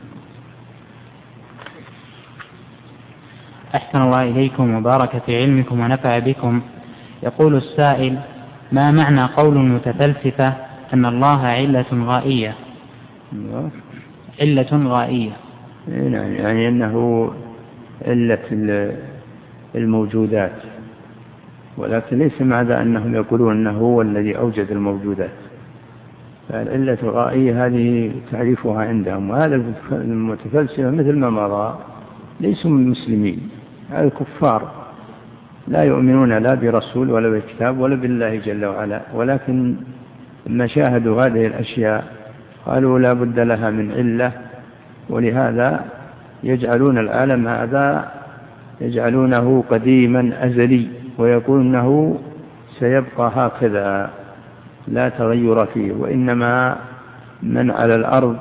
أحسن الله إليكم وبارك في علمكم ونفع بكم. يقول السائل: ما معنى قول المتفلسفة أن الله علة غائية؟ علة غائية يعني أنه علة الموجودات، ولكن ليس معنى أنهم يقولون أنه هو الذي أوجد الموجودات. فالعلة الغائية هذه تعريفها عندهم، وهذا المتفلسفة مثل ما مضى ليسوا من المسلمين، هذا الكفار لا يؤمنون لا برسول ولا بكتاب ولا بالله جل وعلا، ولكن لما شاهدوا هذه الأشياء قالوا لا بد لها من علة، ولهذا يجعلون العالم هذا يجعلونه قديما أزلي، ويقولونه سيبقى هكذا لا تغير فيه، وإنما من على الأرض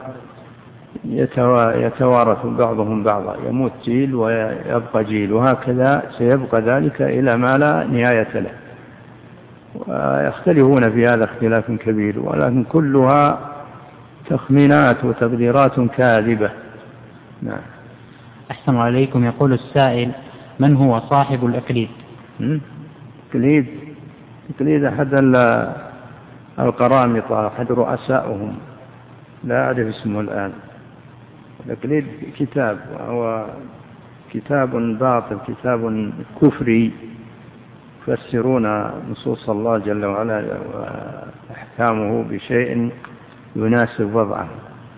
يتوارث بعضهم بعضا، يموت جيل ويبقى جيل، وهكذا سيبقى ذلك إلى ما لا نهاية له. ويختلفون في هذا اختلاف كبير، ولكن كلها تخمينات وتقديرات كاذبة. نعم. أحسن عليكم. يقول السائل: من هو صاحب الإقليد؟ إقليد إقليد أحد القرامطة، أحد رؤسائهم، لا أعرف اسمه الآن. الإقليد كتاب، وهو كتاب باطل، كتاب كفري، يفسرون نصوص الله جل وعلا وأحكامه بشيء يناسب وضعه.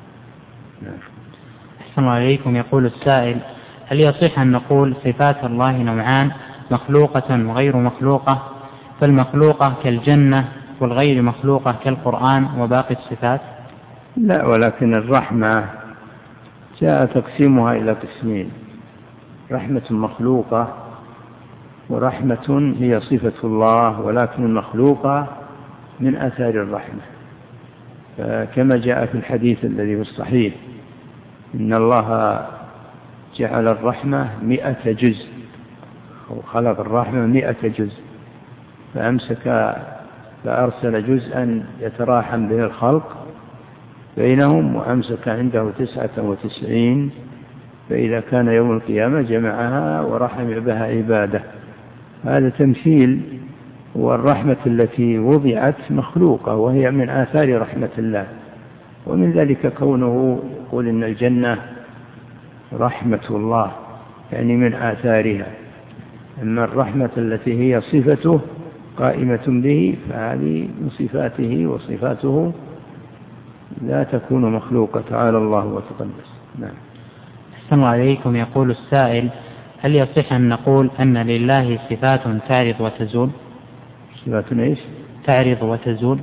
أحسن عليكم. يقول السائل: هل يصح أن نقول صفات الله نوعان، مخلوقة وغير مخلوقة؟ فالمخلوقة كالجنة والغير مخلوقة كالقرآن وباقي الصفات؟ لا، ولكن الرحمة جاء تقسيمها إلى قسمين: رحمة مخلوقة ورحمة هي صفة الله، ولكن المخلوقة من آثار الرحمة. كما جاء في الحديث الذي في الصحيح: إن الله جعل الرحمة مئة جزء، وخلق الرحمة مئة جزء، فأمسك فأرسل جزءا يتراحم به الخلق بينهم، وأمسك عنده تسعة وتسعين، فإذا كان يوم القيامة جمعها ورحم بها عباده. هذا تمثيل، والرحمة التي وضعت مخلوقة وهي من آثار رحمة الله، ومن ذلك كونه يقول إن الجنة رحمة الله، يعني من آثارها. أما الرحمة التي هي صفته قائمة به فهذه من صفاته، وصفاته لا تكون مخلوقة، تعالى الله وتقدس. نعم. أحسن عليكم. يقول السائل: هل يصح أن نقول أن لله صفات تعرض وتزول؟ صفات ايش؟ تعرض وتزول.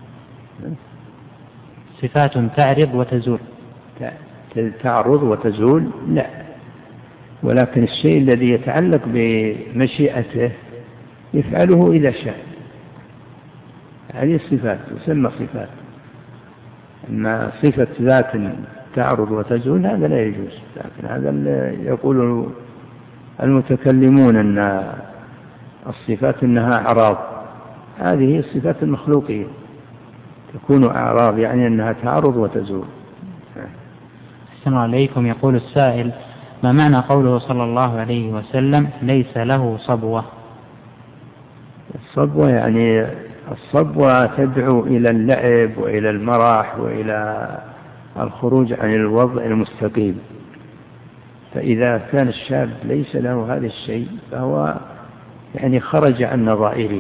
صفات تعرض وتزول. تعرض وتزول؟ لا، ولكن الشيء الذي يتعلق بمشيئته يفعله إذا شاء، هذه الصفات تسمى صفات. أما صفة ذات تعرض وتزول هذا لا يجوز، لكن هذا يقول المتكلمون أن الصفات إنها أعراض، هذه الصفات المخلوقية تكون أعراض، يعني أنها تعرض وتزول. أحسن عليكم. يقول السائل: ما معنى قوله صلى الله عليه وسلم: ليس له صبوة؟ الصبوة يعني الصبوة تدعو إلى اللعب وإلى المرح وإلى الخروج عن الوضع المستقيم، فإذا كان الشاب ليس له هذا الشيء فهو يعني خرج عن نظائره.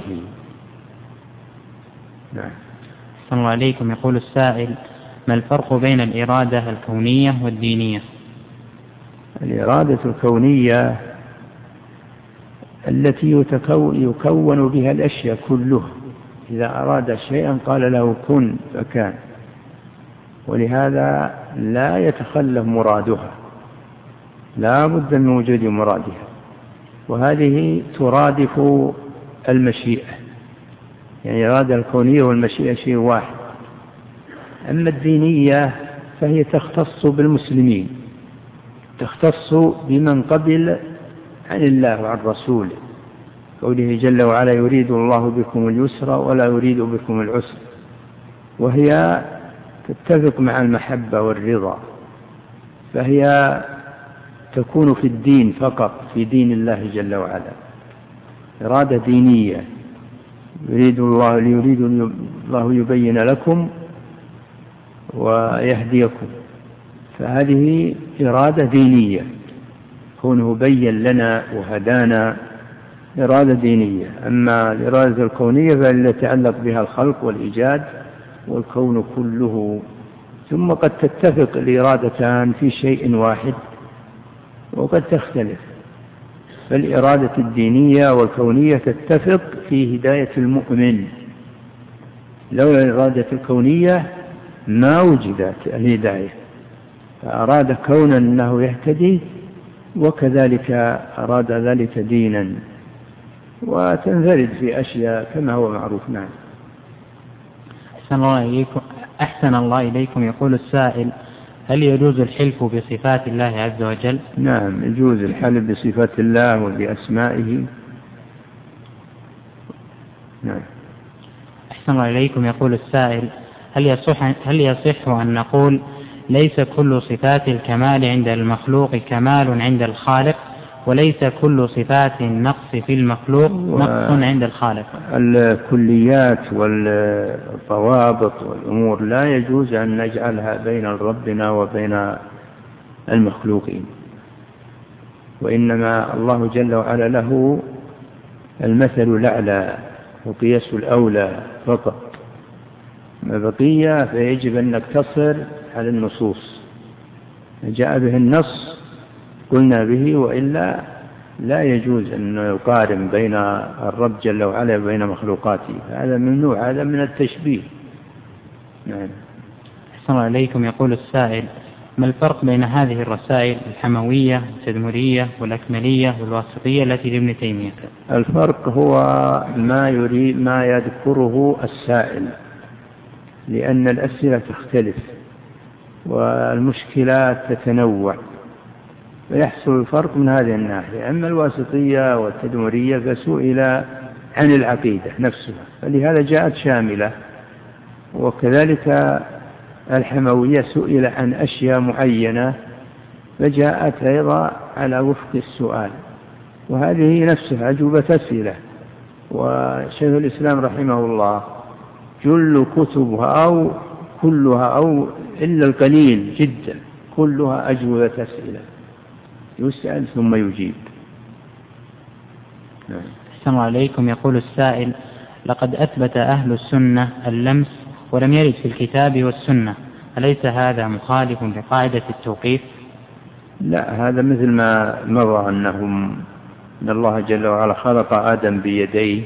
نعم. السلام عليكم. يقول السائل: ما الفرق بين الإرادة الكونية والدينية؟ الإرادة الكونية التي يكون بها الأشياء كلها، إذا أراد شيئا قال له كن فكان. ولهذا لا يتخلف مرادها، لا بد من وجود مرادها، وهذه ترادف المشيئة، يعني الإرادة الكونية والمشيئة شيء واحد. أما الدينية فهي تختص بالمسلمين، تختص بمن قبل عن الله وعن رسوله، قوله جل وعلا يريد الله بكم اليسر ولا يريد بكم العسر، وهي تتفق مع المحبة والرضا، فهي تكون في الدين فقط، في دين الله جل وعلا، إرادة دينية، يريد الله ليريد الله يبين لكم ويهديكم، فهذه إرادة دينية، كونه بين لنا وهدانا إرادة دينية. أما الإرادة الكونية فالتي يتعلق بها الخلق والإيجاد والكون كله، ثم قد تتفق الإرادتان في شيء واحد وقد تختلف، فالإرادة الدينية والكونية تتفق في هداية المؤمن، لولا الإرادة الكونية ما وجدت الهداية، فأراد كونا أنه يهتدي، وكذلك أراد ذلك دينا، وتنفرد في أشياء كما هو معروف. نعم. أحسن الله إليكم. أحسن الله إليكم. يقول السائل: هل يجوز الحلف بصفات الله عز وجل؟ نعم، يجوز الحلف بصفات الله وبأسمائه. نعم. أحسن الله إليكم. يقول السائل: هل يصح, هل يصح أن نقول ليس كل صفات الكمال عند المخلوق كمال عند الخالق، وليس كل صفات النقص في المخلوق نقص عند الخالق؟ الكليات والضوابط والأمور لا يجوز أن نجعلها بين ربنا وبين المخلوقين، وإنما الله جل وعلا له المثل الأعلى وقياس الأولى فقط، ما بقية فيجب أن نقتصر على النصوص، جاء به النص قلنا به، وإلا لا يجوز أن يقارن بين الرب جل وعلا وبين مخلوقاته، هذا ممنوع، هذا من التشبيه. نعم. أحسن الله إليكم. يقول السائل: ما الفرق بين هذه الرسائل الحموية والتدمرية والأكملية والواسطية التي لابن تيمية؟ الفرق هو ما يريد ما يذكره السائل، لأن الأسئلة تختلف والمشكلات تتنوع، فيحصل الفرق من هذه الناحية. أما الواسطية والتدمرية فسئل عن العقيدة نفسها، فلهذا جاءت شاملة، وكذلك الحموية سئل عن أشياء معينة فجاءت أيضا على وفق السؤال، وهذه نفسها أجوبة أسئلة. وشيخ الإسلام رحمه الله جل كتبها أو كلها أو إلا القليل جدا كلها أجوبة أسئلة، يسأل ثم يجيب. أحسن الله عليكم. يقول السائل: لقد أثبت أهل السنة اللمس ولم يرد في الكتاب والسنة، أليس هذا مخالف لقاعدة التوقيف؟ لا، هذا مثل ما مضى أنهم أن الله جل وعلا خلق آدم بيديه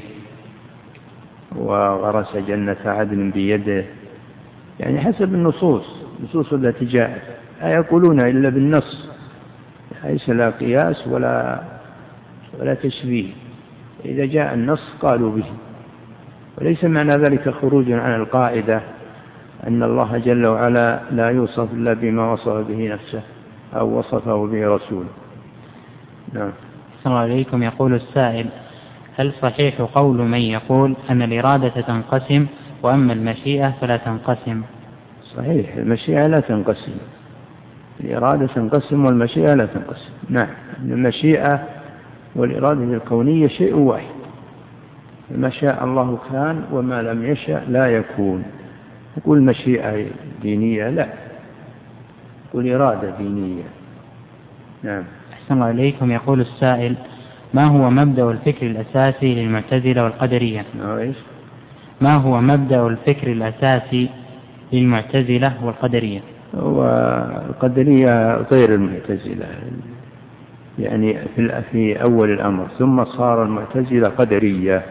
وغرس جنة عدن بيده، يعني حسب النصوص النصوص التي جاءت، لا يقولون إلا بالنص، ليس لا قياس ولا ولا تشبيه، إذا جاء النص قالوا به، وليس معنى ذلك خروج عن القاعدة أن الله جل وعلا لا يوصف إلا بما وصف به نفسه أو وصفه به رسوله. نعم. السلام عليكم. يقول السائل: هل صحيح قول من يقول أن الإرادة تنقسم وأما المشيئة فلا تنقسم؟ صحيح، المشيئة لا تنقسم، الإرادة تنقسم والمشيئة لا تنقسم. نعم، المشيئة والإرادة الكونية شيء واحد، ما شاء الله كان وما لم يشاء لا يكون. يقول مشيئة دينية، لا، يقول إرادة دينية. نعم. أحسن الله إليكم. يقول السائل: ما هو مبدأ الفكر الأساسي للمعتزلة والقدرية؟ نعم. ما هو مبدأ الفكر الأساسي للمعتزلة والقدرية؟ والقدرية غير المعتزلة، يعني في أول الأمر، ثم صار المعتزلة قدرية.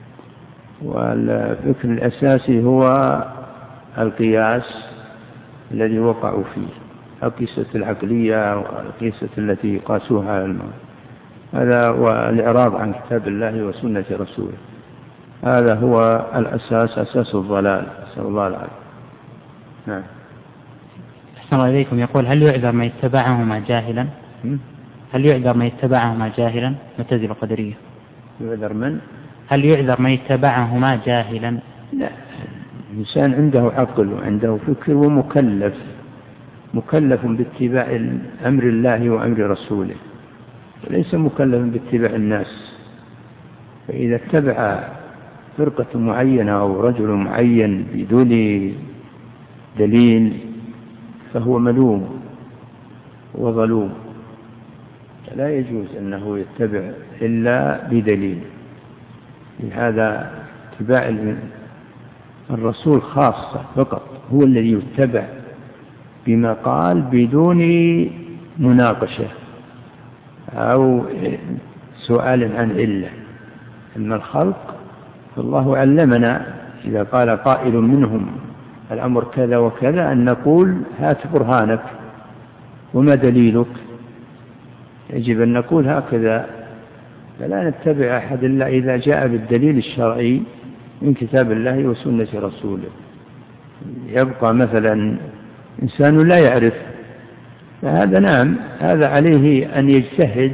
والفكر الأساسي هو القياس الذي وقعوا فيه، القصة العقلية والقصة التي قاسوها على الموت، هذا والإعراض عن كتاب الله وسنة رسوله، هذا هو الأساس، أساس الضلال، نسأل الله العافية. نعم. أحسن الله إليكم. يقول: هل يعذر من اتبعهما جاهلا؟ هل يعذر من اتبعهما جاهلا؟ معتزلة القدرية. يعذر من؟ هل يعذر من اتبعهما جاهلا؟ لا، الإنسان عنده عقل وعنده فكر ومكلف، مكلف باتباع أمر الله وأمر رسوله، وليس مكلف باتباع الناس. فإذا اتبع فرقة معينة أو رجل معين بدون دليل فهو ملوم وظلوم، لا يجوز أنه يتبع إلا بدليل. لهذا اتباع الرسول خاصة فقط، هو الذي يتبع بما قال بدون مناقشة أو سؤال عن علة. أما الخلق فالله علمنا إذا قال قائل منهم الأمر كذا وكذا أن نقول هات برهانك وما دليلك، يجب أن نقول هكذا، فلا نتبع أحد إلا إذا جاء بالدليل الشرعي من كتاب الله وسنة رسوله. يبقى مثلا إنسان لا يعرف، فهذا نعم هذا عليه أن يجتهد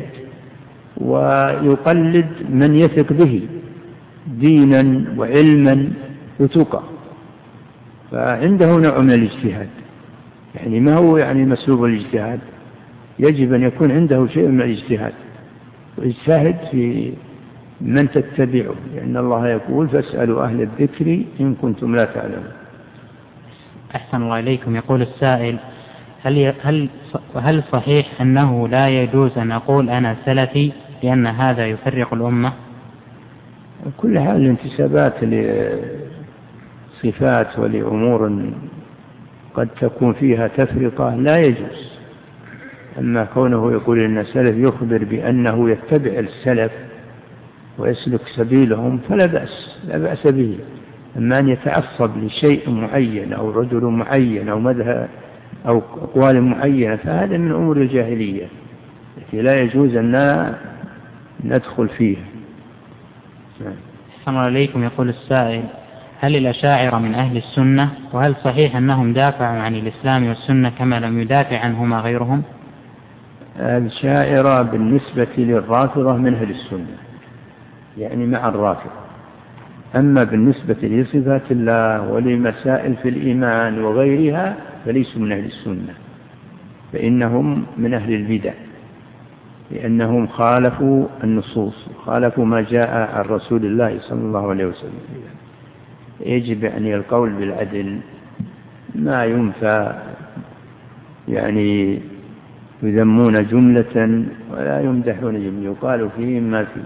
ويقلد من يثق به دينا وعلما وتقى، فعنده نوع من الاجتهاد، يعني ما هو يعني مسلوب الاجتهاد، يجب أن يكون عنده شيء من الاجتهاد، واجتهد في من تتبعه، لأن الله يقول فاسألوا أهل الذكر إن كنتم لا تعلمون. أحسن الله إليكم. يقول السائل: هل هل هل صحيح أنه لا يجوز أن أقول أنا سلفي لأن هذا يفرق الأمة؟ كل هذه الانتسابات لصفات ولأمور قد تكون فيها تفرقة لا يجوز. أما كونه يقول إن السلف يخبر بأنه يتبع السلف ويسلك سبيلهم فلا بأس، لا بأس به. أما أن يتعصب لشيء معين أو رجل معين أو مذهب أو أقوال معينة فهذا من أمور الجاهلية التي لا يجوز أن ندخل فيها. أحسن الله إليكم. يقول السائل: هل الأشاعرة من أهل السنة؟ وهل صحيح أنهم دافعوا عن الإسلام والسنة كما لم يدافع عنهما غيرهم؟ الأشاعرة بالنسبة للرافضة من أهل السنة، يعني مع الرافضة. أما بالنسبة لصفات الله ولمسائل في الإيمان وغيرها فليسوا من أهل السنة، فإنهم من أهل البدع، لأنهم خالفوا النصوص، خالفوا ما جاء عن رسول الله صلى الله عليه وسلم. يجب يعني القول بالعدل، ما ينفى يعني يذمون جملة ولا يمدحون جملة، يقال فيهم ما فيه.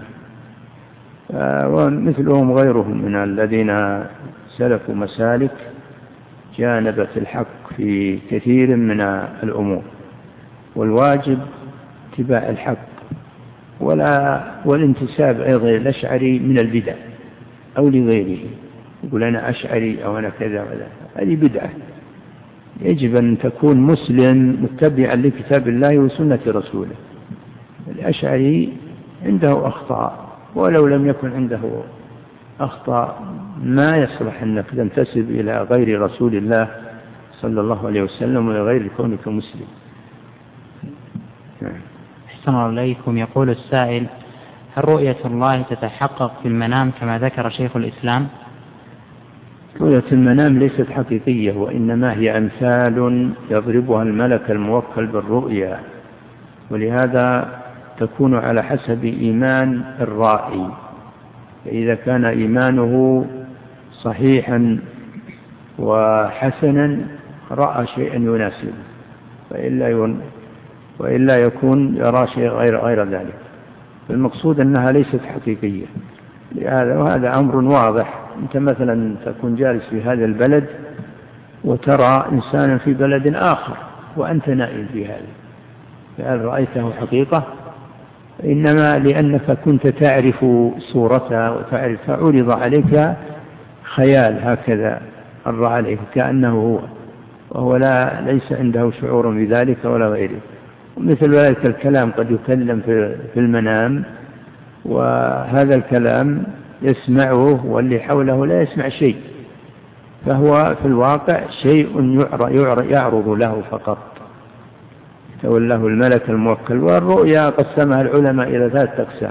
ومثلهم غيرهم من الذين سلكوا مسالك جانبت الحق في كثير من الأمور، والواجب اتباع الحق ولا والانتساب أيضا الأشعري من البدع أو لغيره، يقول أنا أشعري أو أنا كذا ولا، هذه بدعة. يجب أن تكون مسلم متبعا لكتاب الله وسنة رسوله. الأشعري عنده أخطاء، ولو لم يكن عنده أخطاء ما يصلح أنك تنتسب إلى غير رسول الله صلى الله عليه وسلم ولا غير كونك مسلم. أحسن الله إليكم. يقول السائل: هل رؤية الله تتحقق في المنام كما ذكر شيخ الإسلام؟ رؤية المنام ليست حقيقية، وإنما هي أمثال يضربها الملك الموكل بالرؤيا، ولهذا تكون على حسب إيمان الرائي، فإذا كان إيمانه صحيحا وحسنا رأى شيئا يناسبه، وإلا, وإلا يكون يرى شيء غير, غير ذلك. فالمقصود أنها ليست حقيقية. لهذا وهذا أمر واضح. أنت مثلا تكون جالس في هذا البلد وترى إنسانا في بلد آخر وأنت نائم في هذا، فهل رأيته حقيقة؟ إنما لأنك كنت تعرف صورته وتعرف فعرض عليك خيال هكذا، مر عليك كأنه هو، وهو لا ليس عنده شعور بذلك ولا غيره. مثل ذلك الكلام قد يكلم في المنام، وهذا الكلام يسمعه واللي حوله لا يسمع شيء، فهو في الواقع شيء يعرض له فقط تولاه الملك الموكل. والرؤيا قسمها العلماء إلى ثلاثة أقسام.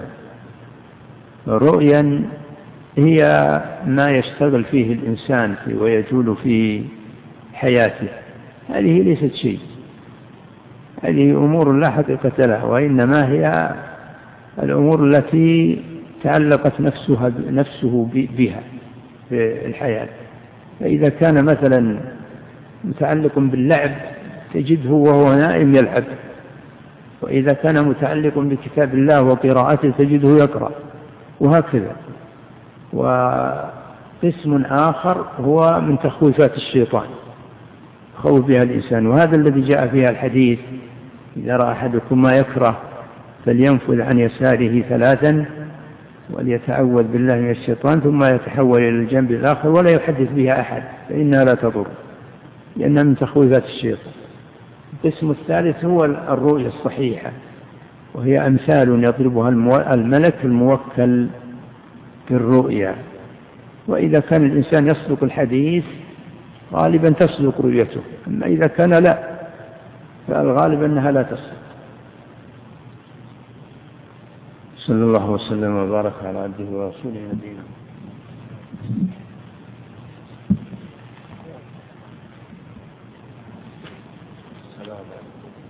رؤيا هي ما يشتغل فيه الإنسان فيه ويجول في حياته، هذه ليست شيء، هذه أمور لا حقيقة لها، وإنما هي الأمور التي تعلقت نفسها نفسه بها في الحياة. فإذا كان مثلا متعلق باللعب تجده وهو نائم يلعب، وإذا كان متعلق بكتاب الله وقراءته تجده يقرأ، وهكذا. وقسم آخر هو من تخويفات الشيطان خوف بها الإنسان، وهذا الذي جاء فيها الحديث: إذا رأى أحدكم ما يكره فلينفذ عن يساره ثلاثا وليتعوذ بالله من الشيطان ثم يتحول إلى الجنب الآخر ولا يحدث بها أحد فإنها لا تضر، لأنها من تخويفات الشيطان. القسم الثالث هو الرؤيا الصحيحة، وهي أمثال يضربها الملك الموكل بالرؤيا. وإذا كان الإنسان يصدق الحديث غالبا تصدق رؤيته، أما إذا كان لا فالغالب أنها لا تصدق. صلى الله وسلم وبارك على عبده ورسوله نبينا. السلام عليكم.